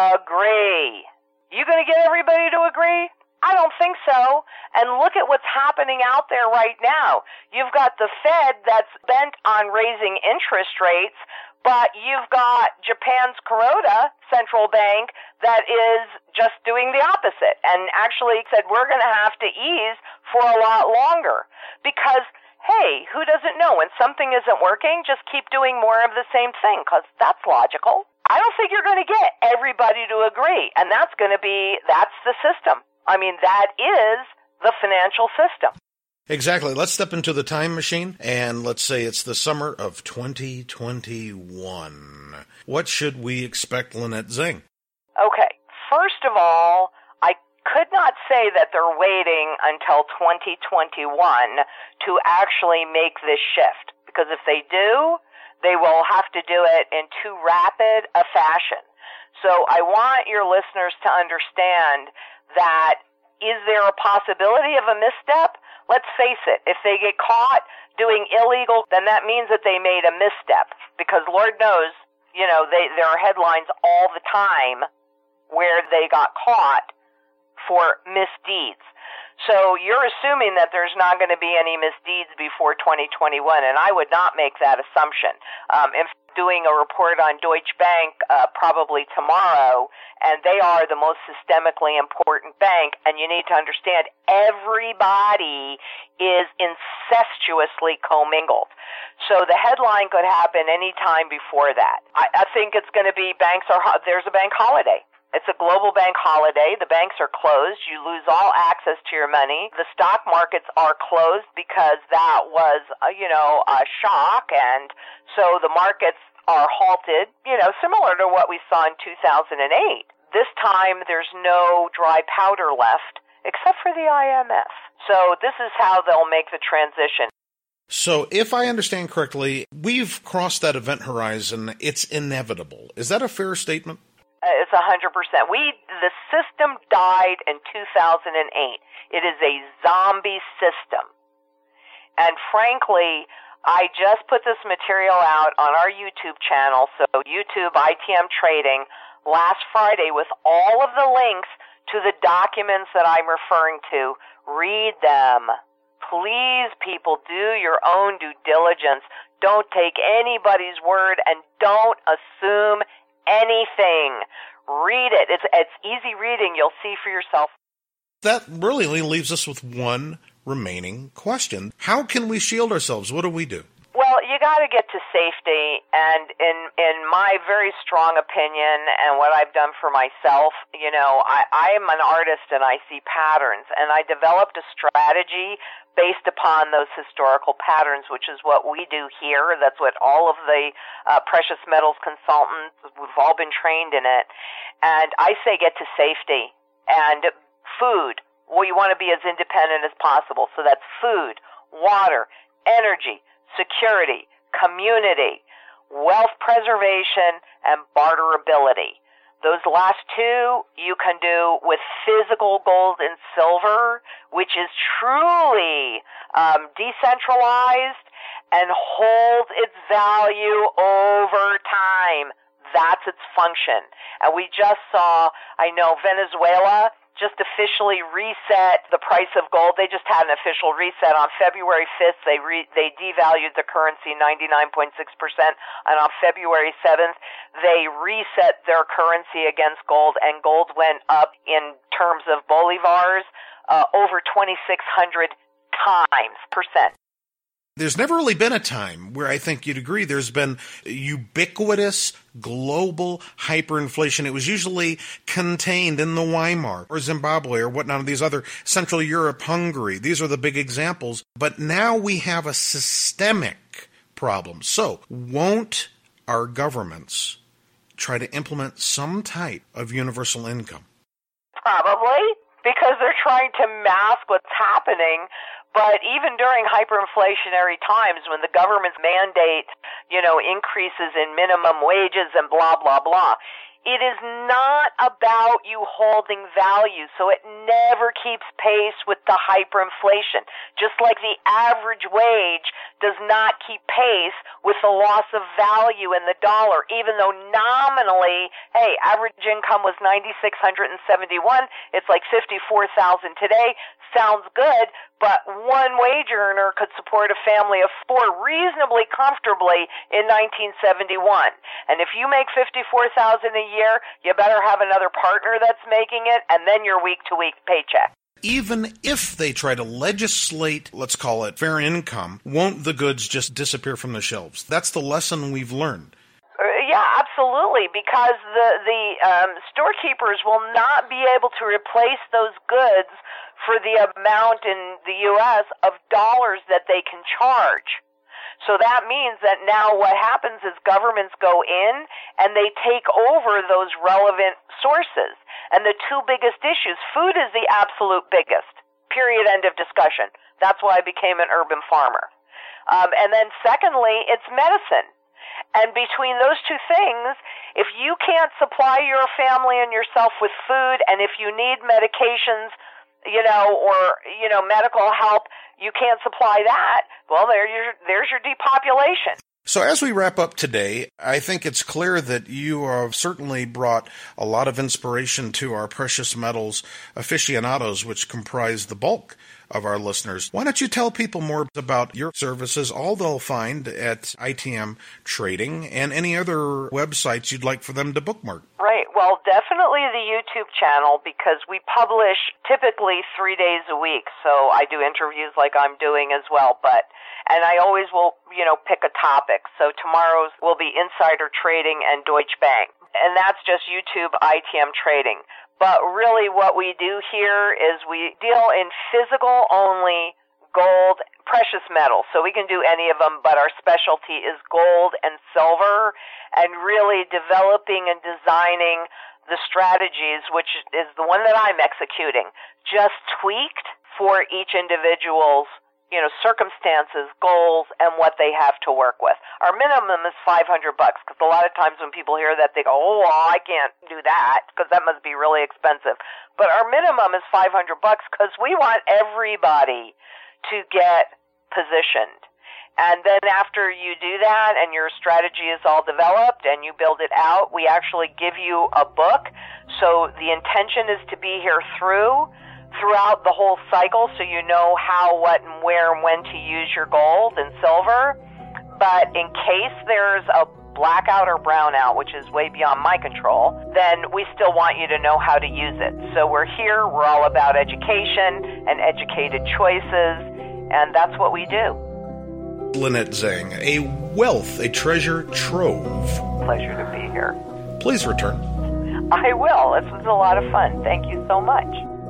agree. You going to get everybody to agree? I don't think so. And look at what's happening out there right now. You've got the Fed that's bent on raising interest rates, but you've got Japan's Kuroda Central Bank that is just doing the opposite and actually said we're going to have to ease for a lot longer because, hey, who doesn't know? When something isn't working, just keep doing more of the same thing because that's logical. I don't think you're going to get everybody to agree, and that's going to be, that's the system. I mean, that is the financial system. Exactly. Let's step into the time machine, and let's say it's the summer of twenty twenty-one. What should we expect, Lynette Zing? Okay. First of all, I could not say that they're waiting until twenty twenty-one to actually make this shift, because if they do, they will have to do it in too rapid a fashion. So I want your listeners to understand that is there a possibility of a misstep? Let's face it, if they get caught doing illegal, then that means that they made a misstep. Because Lord knows, you know, they, there are headlines all the time where they got caught for misdeeds. So you're assuming that there's not going to be any misdeeds before twenty twenty-one, and I would not make that assumption. Um, in doing a report on Deutsche Bank uh, probably tomorrow, and they are the most systemically important bank, and you need to understand everybody is incestuously commingled. So the headline could happen any time before that. I, I think it's going to be banks are, there's a bank holiday. It's a global bank holiday. The banks are closed. You lose all access to your money. The stock markets are closed because that was, uh, you know, a shock. And so the markets are halted, you know, similar to what we saw in two thousand eight. This time there's no dry powder left except for the I M F. So this is how they'll make the transition. So if I understand correctly, we've crossed that event horizon. It's inevitable. Is that a fair statement? It's a hundred percent. We, the system died in two thousand eight. It is a zombie system. And frankly, I just put this material out on our YouTube channel, so YouTube I T M Trading, last Friday with all of the links to the documents that I'm referring to. Read them. Please, people, do your own due diligence. Don't take anybody's word and don't assume anything. Read it. It's, it's easy reading. You'll see for yourself. That really only leaves us with one remaining question. How can we shield ourselves? What do we do? Well, you got to get to safety, and in in my very strong opinion, and what I've done for myself, you know, I, I am an artist and I see patterns, and I developed a strategy based upon those historical patterns, which is what we do here. That's what all of the uh, precious metals consultants, we've all been trained in it. And I say get to safety. And food, well, you want to be as independent as possible. So that's food, water, energy, security, community, wealth preservation, and barterability. Those last two you can do with physical gold and silver, which is truly um, decentralized and holds its value over time. That's its function. And we just saw, I know, Venezuela just officially reset the price of gold. They just had an official reset on February fifth. They re, they devalued the currency ninety-nine point six percent, and on February seventh, they reset their currency against gold, and gold went up in terms of bolivars uh, over twenty-six hundred times percent. There's never really been a time where I think you'd agree there's been ubiquitous global hyperinflation. It was usually contained in the Weimar or Zimbabwe or whatnot of these other Central Europe, Hungary. These are the big examples. But now we have a systemic problem. So won't our governments try to implement some type of universal income? Probably, because they're trying to mask what's happening. But even during hyperinflationary times, when the governments mandate, you know, increases in minimum wages and blah, blah, blah, it is not about you holding value, so it never keeps pace with the hyperinflation. Just like the average wage does not keep pace with the loss of value in the dollar, even though nominally, hey, average income was nine thousand six hundred seventy-one, it's like fifty-four thousand today. Sounds good, but one wage earner could support a family of four reasonably comfortably in nineteen seventy-one. And if you make fifty-four thousand dollars a year, you better have another partner that's making it, and then your week-to-week paycheck. Even if they try to legislate, let's call it fair income, won't the goods just disappear from the shelves? That's the lesson we've learned. Uh, yeah, absolutely, because the, the um, storekeepers will not be able to replace those goods for the amount in the U S of dollars that they can charge. So that means that now what happens is governments go in and they take over those relevant sources. And the two biggest issues, food is the absolute biggest, period, end of discussion. That's why I became an urban farmer. Um, and then secondly, it's medicine. And between those two things, if you can't supply your family and yourself with food, and if you need medications, you know, or, you know, medical help, you can't supply that, well, there your, there's your depopulation. So as we wrap up today, I think it's clear that you have certainly brought a lot of inspiration to our precious metals aficionados, which comprise the bulk of our listeners. Why don't you tell people more about your services, all they'll find at I T M Trading, and any other websites you'd like for them to bookmark? Right. Well, definitely the YouTube channel, because we publish typically three days a week. So I do interviews like I'm doing as well, but and I always will, you know, pick a topic. So tomorrow's will be insider trading and Deutsche Bank. And that's just YouTube I T M Trading. But really what we do here is we deal in physical only gold, precious metals. So we can do any of them, but our specialty is gold and silver, and really developing and designing the strategies, which is the one that I'm executing, just tweaked for each individual's, you know, circumstances, goals, and what they have to work with. Our minimum is five hundred bucks, because a lot of times when people hear that, they go, oh, well, I can't do that, because that must be really expensive. But our minimum is five hundred bucks, because we want everybody to get positioned. And then after you do that and your strategy is all developed and you build it out, we actually give you a book. So the intention is to be here through, throughout the whole cycle so you know how, what, and where and when to use your gold and silver. But in case there's a blackout or brownout, which is way beyond my control, then we still want you to know how to use it. So we're here, we're all about education and educated choices, and that's what we do. Lynette Zang, a wealth, a treasure trove. Pleasure to be here. Please return. I will. This was a lot of fun. Thank you so much.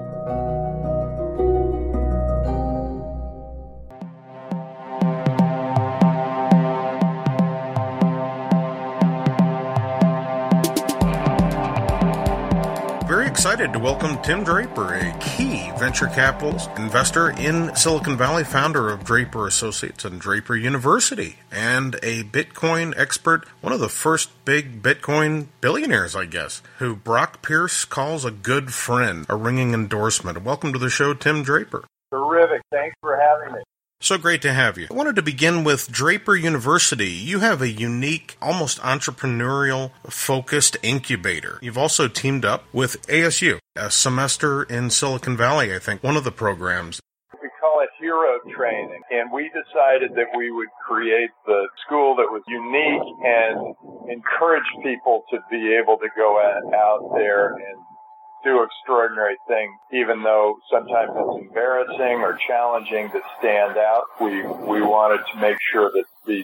Very excited to welcome Tim Draper, a key venture capitalist, investor in Silicon Valley, founder of Draper Associates and Draper University, and a Bitcoin expert, one of the first big Bitcoin billionaires, I guess, who Brock Pierce calls a good friend, a ringing endorsement. Welcome to the show, Tim Draper. Terrific. Thanks for having me. So great to have you. I wanted to begin with Draper University. You have a unique, almost entrepreneurial-focused incubator. You've also teamed up with A S U, a semester in Silicon Valley, I think, one of the programs. We call it Hero Training, and we decided that we would create the school that was unique and encourage people to be able to go out there and do extraordinary things, even though sometimes it's embarrassing or challenging to stand out. We we wanted to make sure that these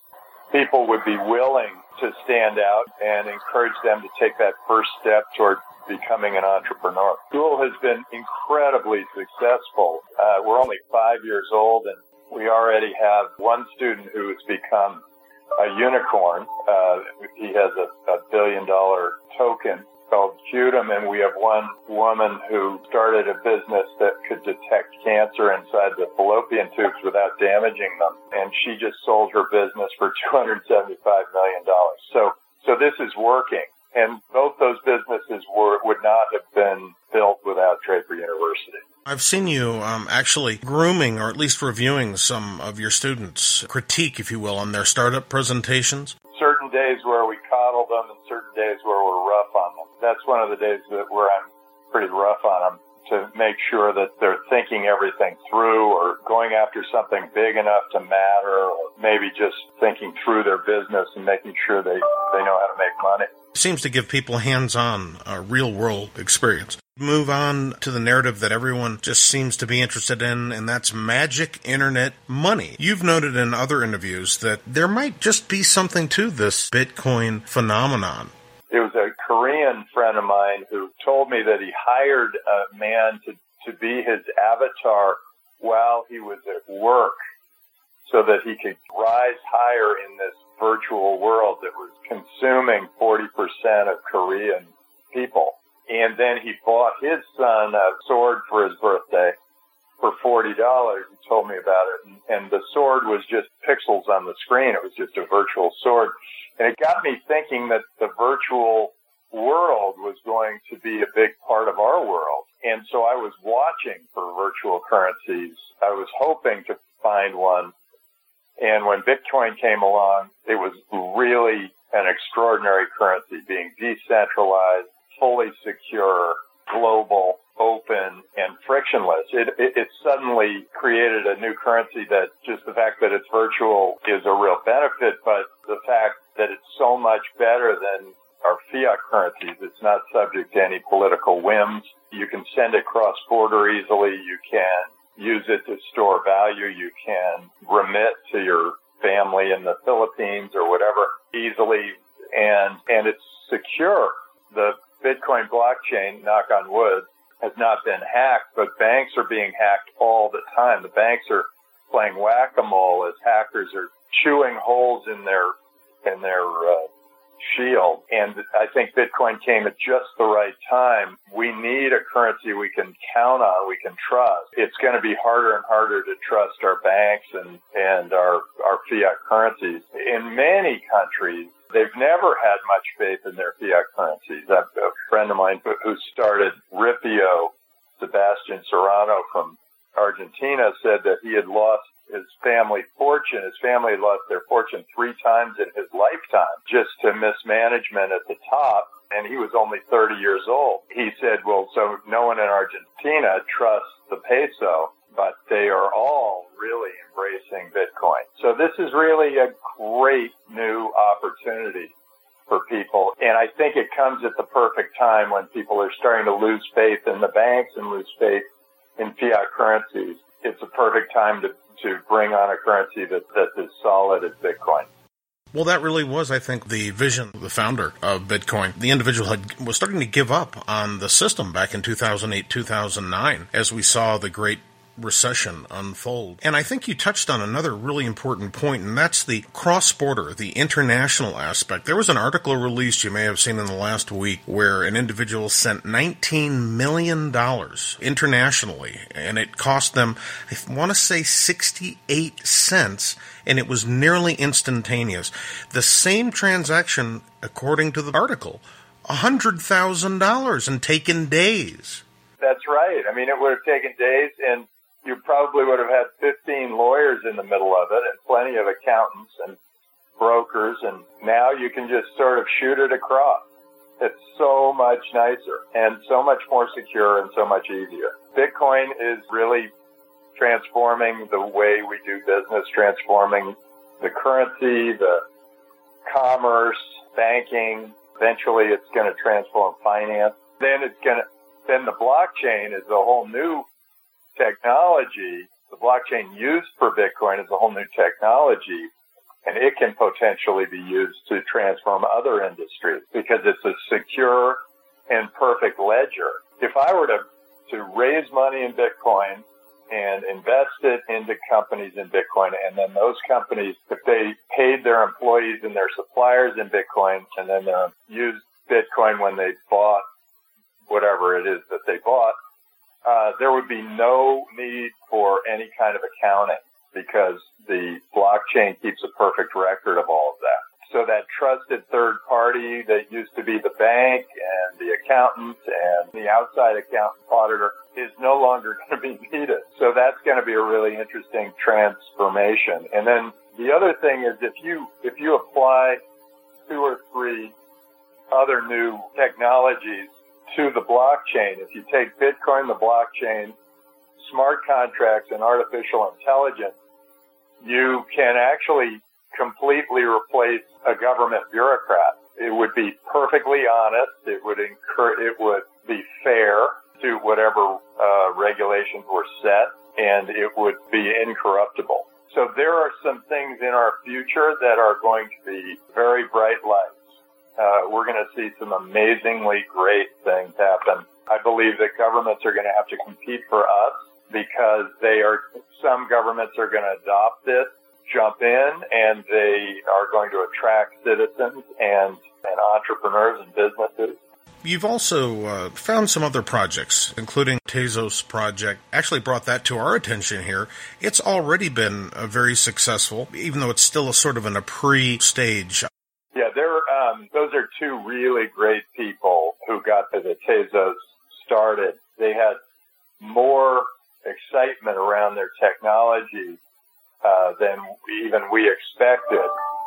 people would be willing to stand out and encourage them to take that first step toward becoming an entrepreneur. School has been incredibly successful. Uh, we're only five years old, and we already have one student who has become a unicorn. Uh, he has a, a billion dollar token called Qtum, and we have one woman who started a business that could detect cancer inside the fallopian tubes without damaging them, and she just sold her business for two hundred seventy-five million dollars. So, so this is working, and both those businesses were, would not have been built without Draper University. I've seen you um, actually grooming, or at least reviewing, some of your students' critique, if you will, on their startup presentations. Certain days where we coddle them and certain days where we're rough on them. That's one of the days that where I'm pretty rough on them, to make sure that they're thinking everything through or going after something big enough to matter, or maybe just thinking through their business and making sure they, they know how to make money. Seems to give people hands-on, uh, real-world experience. Move on to the narrative that everyone just seems to be interested in, and that's magic internet money. You've noted in other interviews that there might just be something to this Bitcoin phenomenon. It was a Korean friend of mine who told me that he hired a man to, to be his avatar while he was at work so that he could rise higher in this virtual world that was consuming forty percent of Korean people. And then he bought his son a sword for his birthday for forty dollars. He told me about it. And, and the sword was just pixels on the screen. It was just a virtual sword. And it got me thinking that the virtual world was going to be a big part of our world. And so I was watching for virtual currencies. I was hoping to find one. And when Bitcoin came along, it was really an extraordinary currency, being decentralized, fully secure, global, open, and frictionless. It, it, it suddenly created a new currency that just the fact that it's virtual is a real benefit, but the fact that it's so much better than our fiat currencies. It's not subject to any political whims. You can send it cross-border easily. You can use it to store value. You can remit to your family in the Philippines or whatever easily, and and it's secure. The Bitcoin blockchain, knock on wood, has not been hacked, but banks are being hacked all the time. The banks are playing whack-a-mole as hackers are chewing holes in their in their uh, shield. And I think Bitcoin came at just the right time. We need a currency we can count on, we can trust. It's going to be harder and harder to trust our banks and and our our fiat currencies. In many countries, they've never had much faith in their fiat currencies. A, a friend of mine who started Ripio, Sebastian Serrano from Argentina, said that he had lost his family fortune. His family had lost their fortune three times in his lifetime just to mismanagement at the top, and he was only thirty years old. He said, well, so no one in Argentina trusts the peso, but they are all really embracing Bitcoin. So this is really a great new opportunity for people. And I think it comes at the perfect time when people are starting to lose faith in the banks and lose faith in fiat currencies. It's a perfect time to, to bring on a currency that, that's as solid as Bitcoin. Well, that really was, I think, the vision of the founder of Bitcoin. The individual had, was starting to give up on the system back in two thousand eight, two thousand nine, as we saw the great recession unfold. And I think you touched on another really important point, and that's the cross-border, the international aspect. There was an article released, you may have seen in the last week, where an individual sent nineteen million dollars internationally, and it cost them, I want to say, sixty-eight cents, and it was nearly instantaneous. The same transaction, according to the article, one hundred thousand dollars and taken days. That's right. I mean, it would have taken days, and you probably would have had fifteen lawyers in the middle of it and plenty of accountants and brokers, and now you can just sort of shoot it across. It's so much nicer and so much more secure and so much easier. Bitcoin is really transforming the way we do business, transforming the currency, the commerce, banking. Eventually it's going to transform finance. Then it's going to, then the blockchain is a whole new technology. The blockchain used for Bitcoin is a whole new technology, and it can potentially be used to transform other industries because it's a secure and perfect ledger. If I were to, to raise money in Bitcoin and invest it into companies in Bitcoin, and then those companies, if they paid their employees and their suppliers in Bitcoin, and then they used Bitcoin when they bought whatever it is that they bought, Uh, there would be no need for any kind of accounting because the blockchain keeps a perfect record of all of that. So that trusted third party that used to be the bank and the accountant and the outside accountant auditor is no longer going to be needed. So that's going to be a really interesting transformation. And then the other thing is if you, if you apply two or three other new technologies to the blockchain, if you take Bitcoin, the blockchain, smart contracts, and artificial intelligence, you can actually completely replace a government bureaucrat. It would be perfectly honest. It would incur, it would be fair to whatever uh, regulations were set, and it would be incorruptible. So there are some things in our future that are going to be very bright lights. Uh, we're going to see some amazingly great things happen. I believe that governments are going to have to compete for us because they are, some governments are going to adopt this, jump in, and they are going to attract citizens and, and entrepreneurs and businesses. You've also uh, found some other projects, including Tezos project. Actually brought that to our attention here. It's already been uh, very successful, even though it's still a sort of in a pre-stage. Yeah, they're, um, those are two really great people who got the Tezos started. They had more excitement around their technology uh, than even we expected.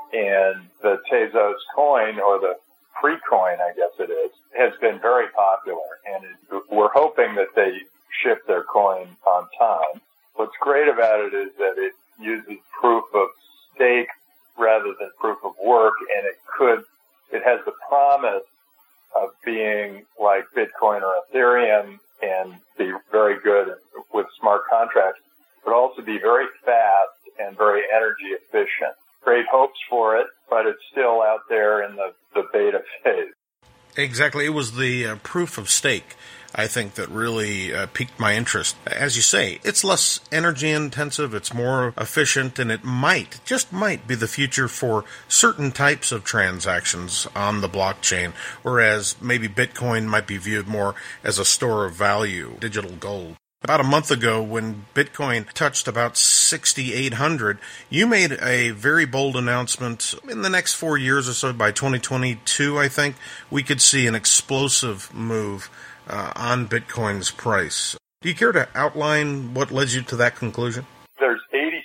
And the Tezos coin, or the pre-coin, I guess it is, has been very popular. And it, we're hoping that they ship their coin on time. What's great about it is that it uses proof of stake rather than proof of work, and it could, it has the promise of being like Bitcoin or Ethereum and be very good with smart contracts, but also be very fast and very energy efficient. Great hopes for it, but it's still out there in the, the beta phase. Exactly. It was the uh, proof of stake, I think, that really uh, piqued my interest. As you say, it's less energy intensive, it's more efficient, and it might, just might, be the future for certain types of transactions on the blockchain, whereas maybe Bitcoin might be viewed more as a store of value, digital gold. About a month ago, when Bitcoin touched about sixty-eight hundred, you made a very bold announcement. In the next four years or so, by twenty twenty-two, I think, we could see an explosive move uh, on Bitcoin's price. Do you care to outline what led you to that conclusion? There's eighty-six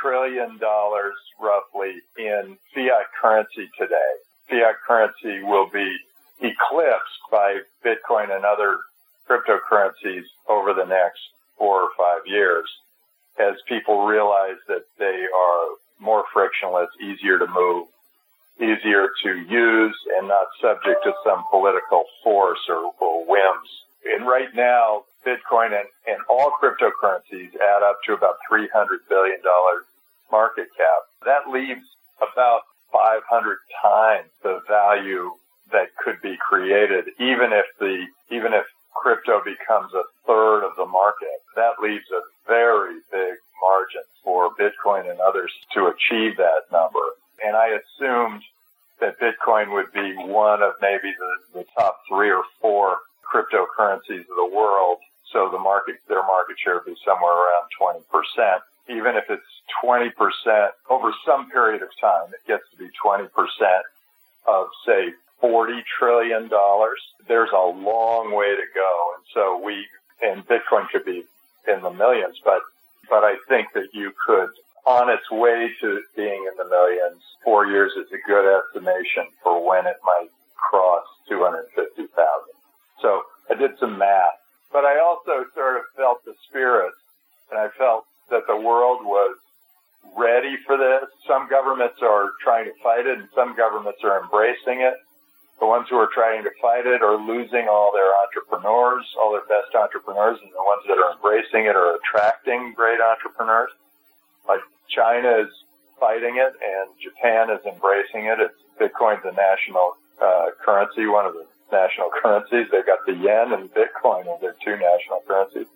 trillion dollars roughly in fiat currency today. Fiat currency will be eclipsed by Bitcoin and other cryptocurrencies over the next four or five years as people realize that they are more frictionless, easier to move, easier to use, and not subject to some political force or, or whims. And right now, Bitcoin and, and all cryptocurrencies add up to about three hundred billion dollars market cap. That leaves about five hundred times the value that could be created, even if the, even if crypto becomes a third of the market. That leaves a very big margin for Bitcoin and others to achieve that number. And I assumed that Bitcoin would be one of maybe the, the top three or four cryptocurrencies of the world. So the market, their market share would be somewhere around twenty percent. Even if it's twenty percent over some period of time, it gets to be twenty percent of, say, forty trillion dollars. There's a long way to go. And so we, and Bitcoin could be in the millions, but, but I think that you could, on its way to being in the millions, four years is a good estimation for when it might cross two hundred fifty thousand. So I did some math, but I also sort of felt the spirit, and I felt that the world was ready for this. Some governments are trying to fight it, and some governments are embracing it. The ones who are trying to fight it are losing all their entrepreneurs, all their best entrepreneurs, and the ones that are embracing it are attracting great entrepreneurs. Like China is fighting it, and Japan is embracing it. It's Bitcoin's a national uh, currency, one of the national currencies. They've got the yen and Bitcoin as their two national currencies.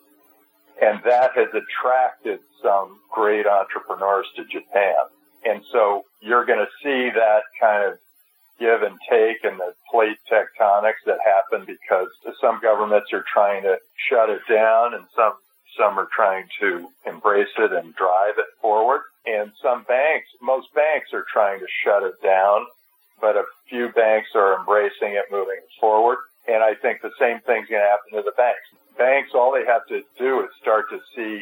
And that has attracted some great entrepreneurs to Japan. And so you're going to see that kind of give and take and the plate tectonics that happen because some governments are trying to shut it down and some some are trying to embrace it and drive it forward. And some banks, most banks are trying to shut it down, but a few banks are embracing it, moving it forward. And I think the same thing's going to happen to the banks. Banks, all they have to do is start to see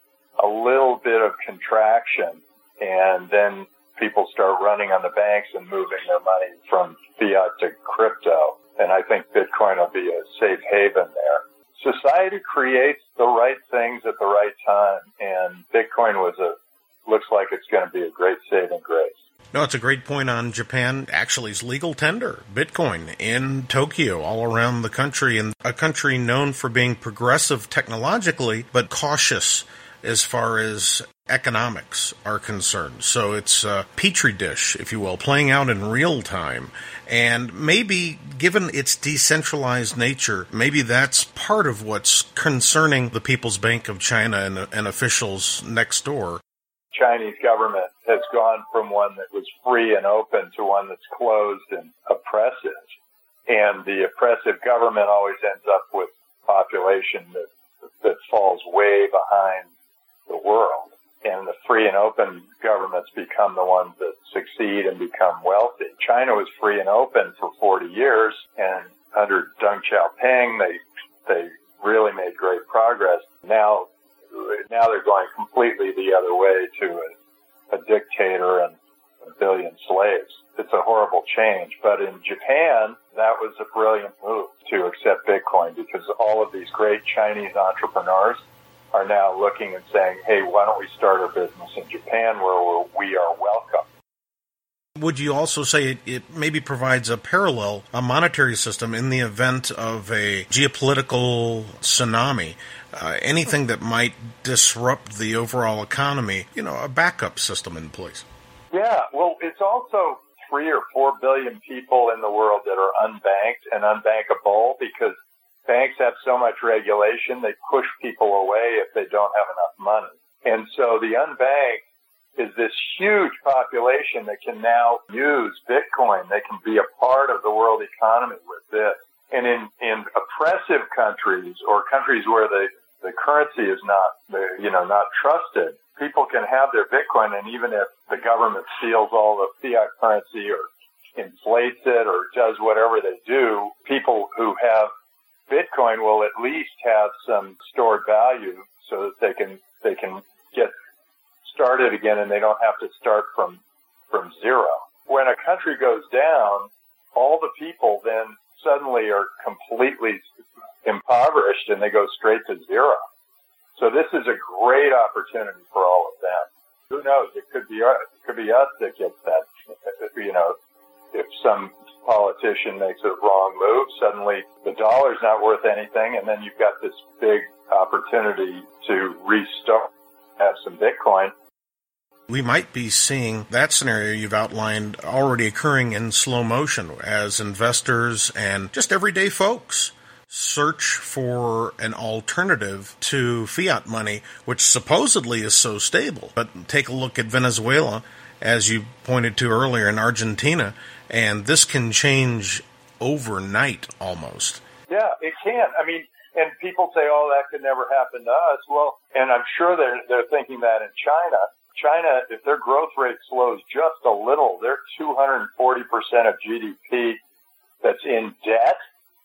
a little bit of contraction, and then people start running on the banks and moving their money from fiat to crypto. And I think Bitcoin will be a safe haven there. Society creates the right things at the right time, and Bitcoin was a looks like it's going to be a great saving grace. No, it's a great point on Japan. Actually, it's legal tender, Bitcoin, in Tokyo, all around the country, and a country known for being progressive technologically, but cautious as far as economics are concerned. So it's a petri dish, if you will, playing out in real time. And maybe, given its decentralized nature, maybe that's part of what's concerning the People's Bank of China and, and officials next door. Chinese government has gone from one that was free and open to one that's closed and oppressive. And the oppressive government always ends up with population that that falls way behind the world. And the free and open governments become the ones that succeed and become wealthy. China was free and open for forty years, and under Deng Xiaoping, they they really made great progress. Now, now they're going completely the other way to a, a dictator and a billion slaves. It's a horrible change. But in Japan, that was a brilliant move to accept Bitcoin because all of these great Chinese entrepreneurs are now looking and saying, hey, why don't we start our business in Japan where we are welcome? Would you also say it, it maybe provides a parallel, a monetary system in the event of a geopolitical tsunami, uh, anything that might disrupt the overall economy, you know, a backup system in place? Yeah, well, it's also three or four billion people in the world that are unbanked and unbankable because banks have so much regulation, they push people away if they don't have enough money. And so the unbanked is this huge population that can now use Bitcoin. They can be a part of the world economy with this. And in, in oppressive countries or countries where the, the currency is not, you know, not trusted, people can have their Bitcoin, and even if the government steals all the fiat currency or inflates it or does whatever they do, people who have Bitcoin will at least have some stored value so that they can, they can get start started again and they don't have to start from, from zero. When a country goes down, all the people then suddenly are completely impoverished and they go straight to zero. So this is a great opportunity for all of them. Who knows? It could be us, it could be us that gets that, you know, if some politician makes a wrong move, suddenly the dollar's not worth anything, and then you've got this big opportunity to restart, have some Bitcoin. We might be seeing that scenario you've outlined already occurring in slow motion as investors and just everyday folks search for an alternative to fiat money, which supposedly is so stable. But take a look at Venezuela, as you pointed to earlier, in Argentina, and this can change overnight almost. Yeah, it can. I mean, and people say, oh, that could never happen to us. Well, and I'm sure they're, they're thinking that in China. China, if their growth rate slows just a little, they're two hundred forty percent of G D P that's in debt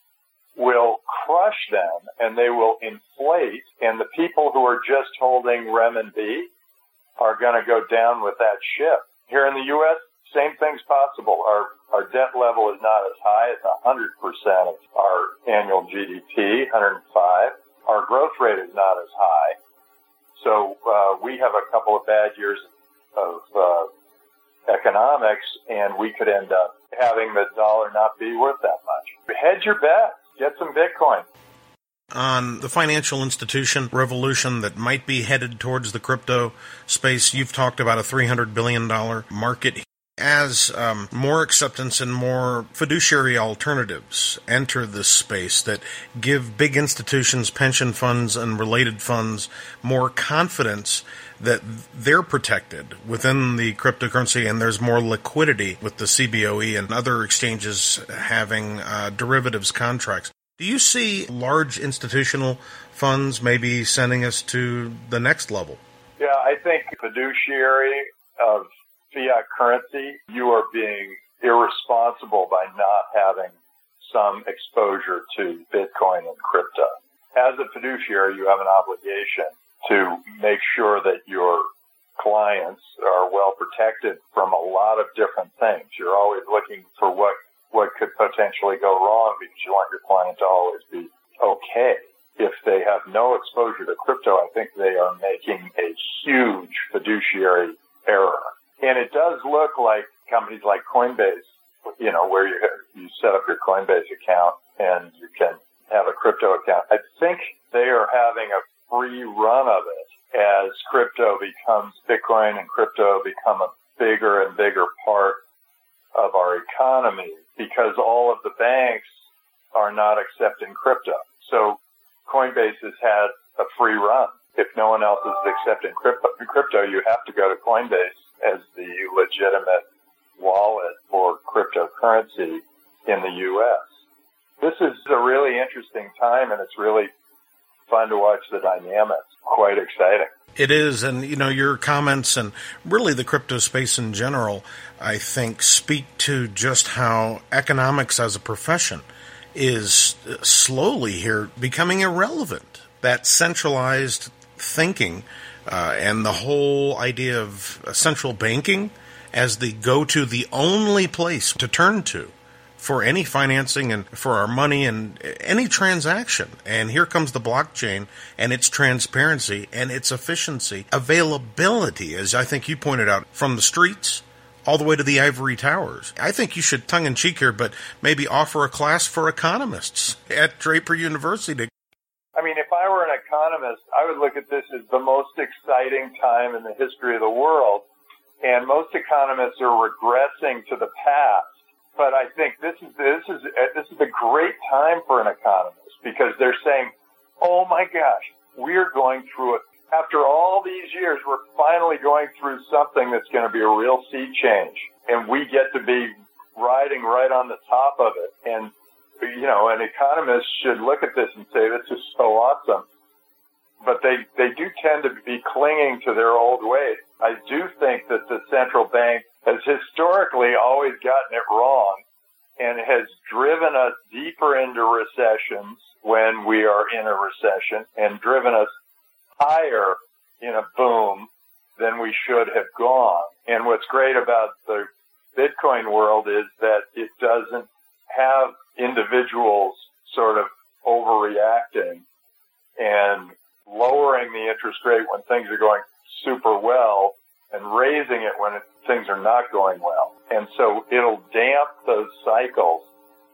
will crush them, and they will inflate, and the people who are just holding renminbi are going to go down with that ship. Here in the U S, same thing's possible. Our our debt level is not as high as one hundred percent of our annual G D P, one hundred five. Our growth rate is not as high. So uh, we have a couple of bad years of uh, economics, and we could end up having the dollar not be worth that much. Hedge your bets. Get some Bitcoin. On the financial institution revolution that might be headed towards the crypto space, you've talked about a three hundred billion dollars market. As um, more acceptance and more fiduciary alternatives enter this space that give big institutions, pension funds, and related funds more confidence that they're protected within the cryptocurrency, and there's more liquidity with the C B O E and other exchanges having uh, derivatives contracts. Do you see large institutional funds maybe sending us to the next level? Yeah, I think fiduciary of fiat currency, you are being irresponsible by not having some exposure to Bitcoin and crypto. As a fiduciary, you have an obligation to make sure that your clients are well protected from a lot of different things. You're always looking for what, what could potentially go wrong because you want your client to always be okay. If they have no exposure to crypto, I think they are making a huge fiduciary error. And it does look like companies like Coinbase, you know, where you you set up your Coinbase account and you can have a crypto account. I think they are having a free run of it as crypto becomes, Bitcoin and crypto become a bigger and bigger part of our economy because all of the banks are not accepting crypto. So Coinbase has had a free run. If no one else is accepting crypto, crypto, you have to go to Coinbase as the legitimate wallet for cryptocurrency in the U S. This is a really interesting time, and it's really fun to watch the dynamics. Quite exciting. It is, and you know, your comments and really the crypto space in general, I think, speak to just how economics as a profession is slowly here becoming irrelevant. That centralized thinking uh, and the whole idea of central banking as the go-to, the only place to turn to for any financing and for our money and any transaction. And here comes the blockchain and its transparency and its efficiency, availability, as I think you pointed out, from the streets all the way to the ivory towers. I think you should, tongue-in-cheek here, but maybe offer a class for economists at Draper University. I mean, if I were an economist, I would look at this as the most exciting time in the history of the world. And most economists are regressing to the past. But I think this is this is this is a great time for an economist because they're saying, "Oh my gosh, we're going through it. After all these years, we're finally going through something that's going to be a real sea change, and we get to be riding right on the top of it." And you know, an economist should look at this and say, "This is so awesome." But they they do tend to be clinging to their old ways. I do think that the central bank has historically always gotten it wrong and has driven us deeper into recessions when we are in a recession and driven us higher in a boom than we should have gone. And what's great about the Bitcoin world is that it doesn't have individuals sort of overreacting and lowering the interest rate when things are going super well and raising it when it, things are not going well. And so it'll damp those cycles,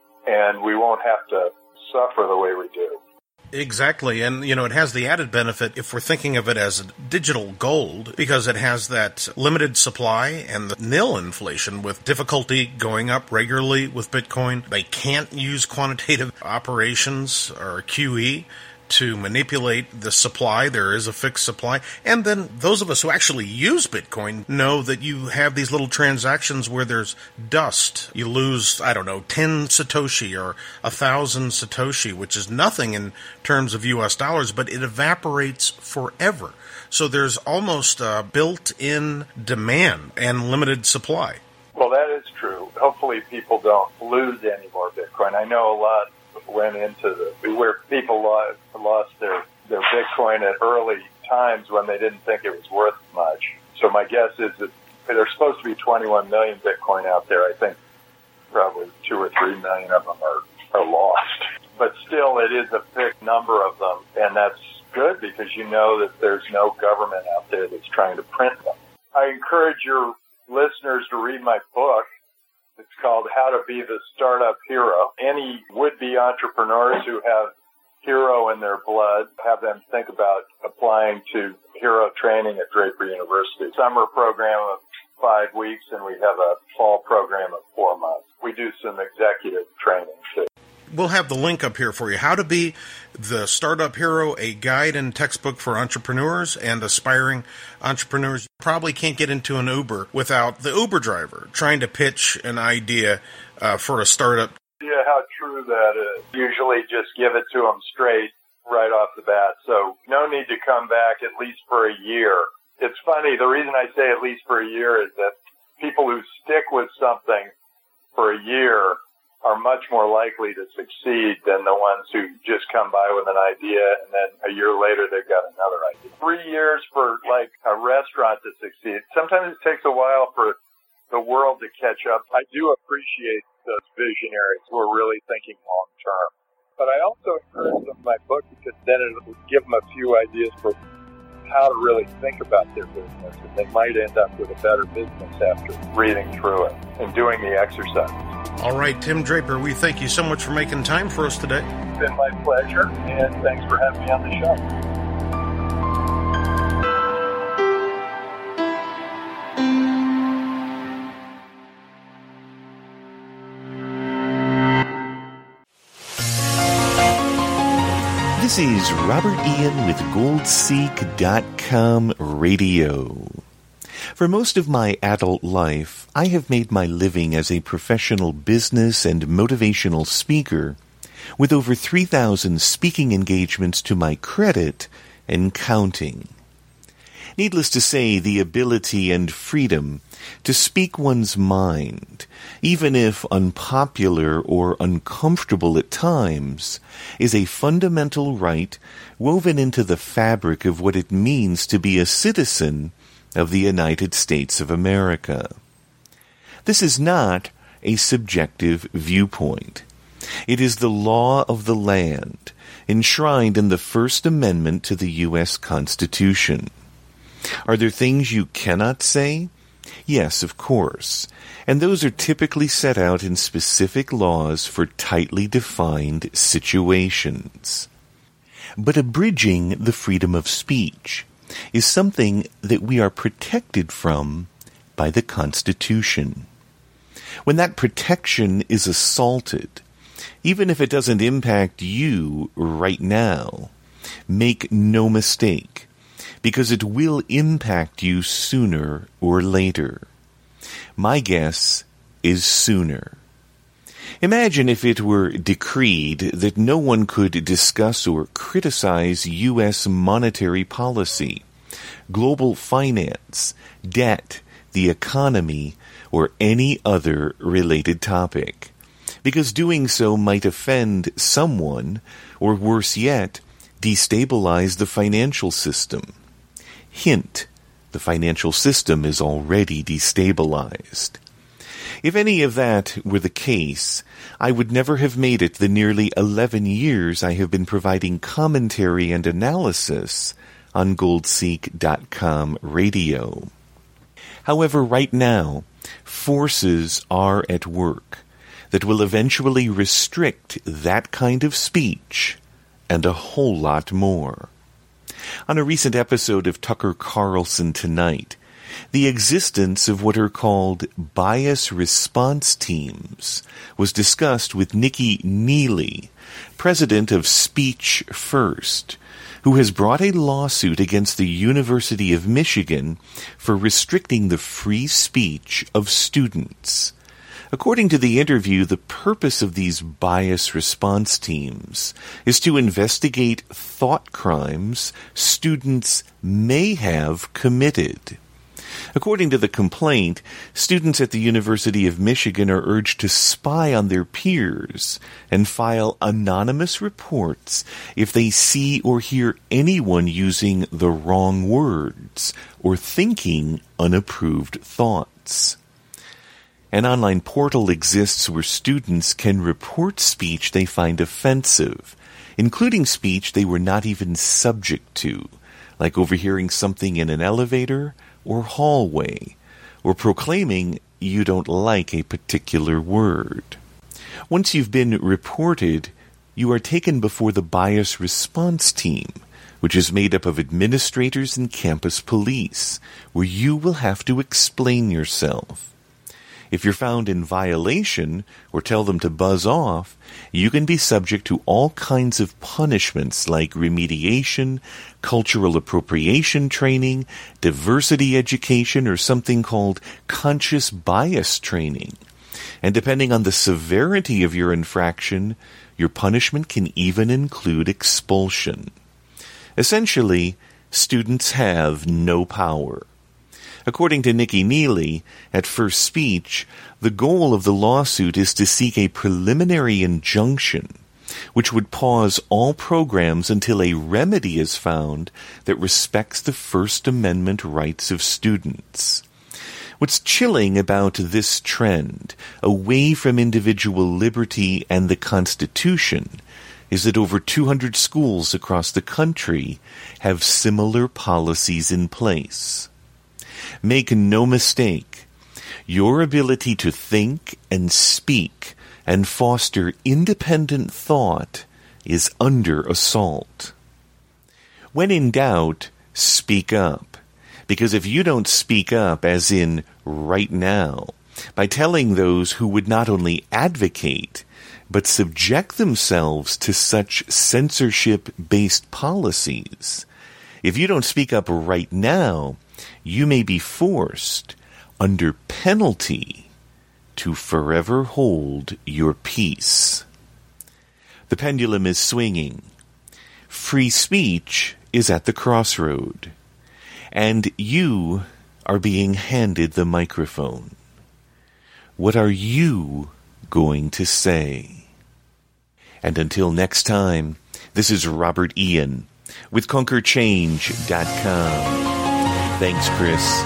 and we won't have to suffer the way we do. Exactly, and you know, it has the added benefit, if we're thinking of it as digital gold, because it has that limited supply and the nil inflation with difficulty going up regularly with Bitcoin. They can't use quantitative operations or Q E to manipulate the supply. There is a fixed supply. And then those of us who actually use Bitcoin know that you have these little transactions where there's dust. You lose, I don't know, ten Satoshi or one thousand Satoshi, which is nothing in terms of U S dollars, but it evaporates forever. So there's almost a built-in demand and limited supply. Well, that is true. Hopefully people don't lose any more Bitcoin. I know a lot went into the where people lost, lost their their Bitcoin at early times when they didn't think it was worth much. So my guess is that there's supposed to be twenty-one million Bitcoin out there. I think probably two or three million of them are, are lost. But still, it is a big number of them, and that's good because you know that there's no government out there that's trying to print them. I encourage your listeners to read my book. It's called How to Be the Startup Hero. Any would-be entrepreneurs who have hero in their blood, have them think about applying to hero training at Draper University. Summer program of five weeks, and we have a fall program of four months. We do some executive training, too. We'll have the link up here for you. How to Be the Startup Hero, a guide and textbook for entrepreneurs and aspiring entrepreneurs. You probably can't get into an Uber without the Uber driver trying to pitch an idea uh, for a startup. Yeah, how true that is. Usually just give it to them straight right off the bat. So no need to come back at least for a year. It's funny, the reason I say at least for a year is that people who stick with something for a year are much more likely to succeed than the ones who just come by with an idea and then a year later they've got another idea. Three years for like a restaurant to succeed. Sometimes it takes a while for the world to catch up. I do appreciate those visionaries who are really thinking long term. But I also encourage them in my book because then it will give them a few ideas for how to really think about their business, and they might end up with a better business after reading through it and doing the exercise. All right, Tim Draper, we thank you so much for making time for us today. It's been my pleasure, and thanks for having me on the show. This is Robert Ian with Goldseek dot com Radio. For most of my adult life, I have made my living as a professional business and motivational speaker, with over three thousand speaking engagements to my credit and counting. Needless to say, the ability and freedom to speak one's mind, even if unpopular or uncomfortable at times, is a fundamental right woven into the fabric of what it means to be a citizen of the United States of America. This is not a subjective viewpoint. It is the law of the land, enshrined in the First Amendment to the U S Constitution. Are there things you cannot say? Yes, of course, and those are typically set out in specific laws for tightly defined situations. But abridging the freedom of speech is something that we are protected from by the Constitution. When that protection is assaulted, even if it doesn't impact you right now, make no mistake, because it will impact you sooner or later. My guess is sooner. Imagine if it were decreed that no one could discuss or criticize U S monetary policy, global finance, debt, the economy, or any other related topic, because doing so might offend someone, or worse yet, destabilize the financial system. Hint, The financial system is already destabilized. If any of that were the case, I would never have made it the nearly eleven years I have been providing commentary and analysis on gold seek dot com radio. However, right now, forces are at work that will eventually restrict that kind of speech and a whole lot more. On a recent episode of Tucker Carlson Tonight, the existence of what are called bias response teams was discussed with Nikki Neely, president of Speech First, who has brought a lawsuit against the University of Michigan for restricting the free speech of students. According to the interview, the purpose of these bias response teams is to investigate thought crimes students may have committed. According to the complaint, students at the University of Michigan are urged to spy on their peers and file anonymous reports if they see or hear anyone using the wrong words or thinking unapproved thoughts. An online portal exists where students can report speech they find offensive, including speech they were not even subject to, like overhearing something in an elevator or hallway, or proclaiming you don't like a particular word. Once you've been reported, you are taken before the bias response team, which is made up of administrators and campus police, where you will have to explain yourself. If you're found in violation or tell them to buzz off, you can be subject to all kinds of punishments like remediation, cultural appropriation training, diversity education, or something called conscious bias training. And depending on the severity of your infraction, your punishment can even include expulsion. Essentially, students have no power. According to Nikki Neely, at First Speech, the goal of the lawsuit is to seek a preliminary injunction, which would pause all programs until a remedy is found that respects the First Amendment rights of students. What's chilling about this trend, away from individual liberty and the Constitution, is that over two hundred schools across the country have similar policies in place. Make no mistake, your ability to think and speak and foster independent thought is under assault. When in doubt, speak up. Because if you don't speak up, as in right now, by telling those who would not only advocate, but subject themselves to such censorship-based policies, if you don't speak up right now, you may be forced, under penalty, to forever hold your peace. The pendulum is swinging. Free speech is at the crossroad, and you are being handed the microphone. What are you going to say? And until next time, this is Robert Ian with Conquer Change dot com. Thanks, Chris.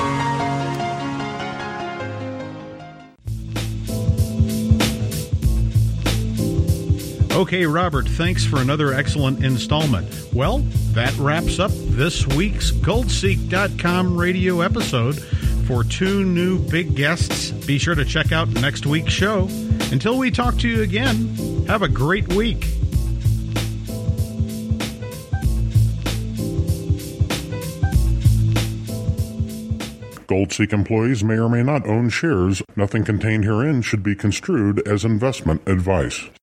Okay, Robert, thanks for another excellent installment. Well, that wraps up this week's Gold Seek dot com radio episode. For two new big guests, be sure to check out next week's show. Until we talk to you again, have a great week. GoldSeek employees may or may not own shares. Nothing contained herein should be construed as investment advice.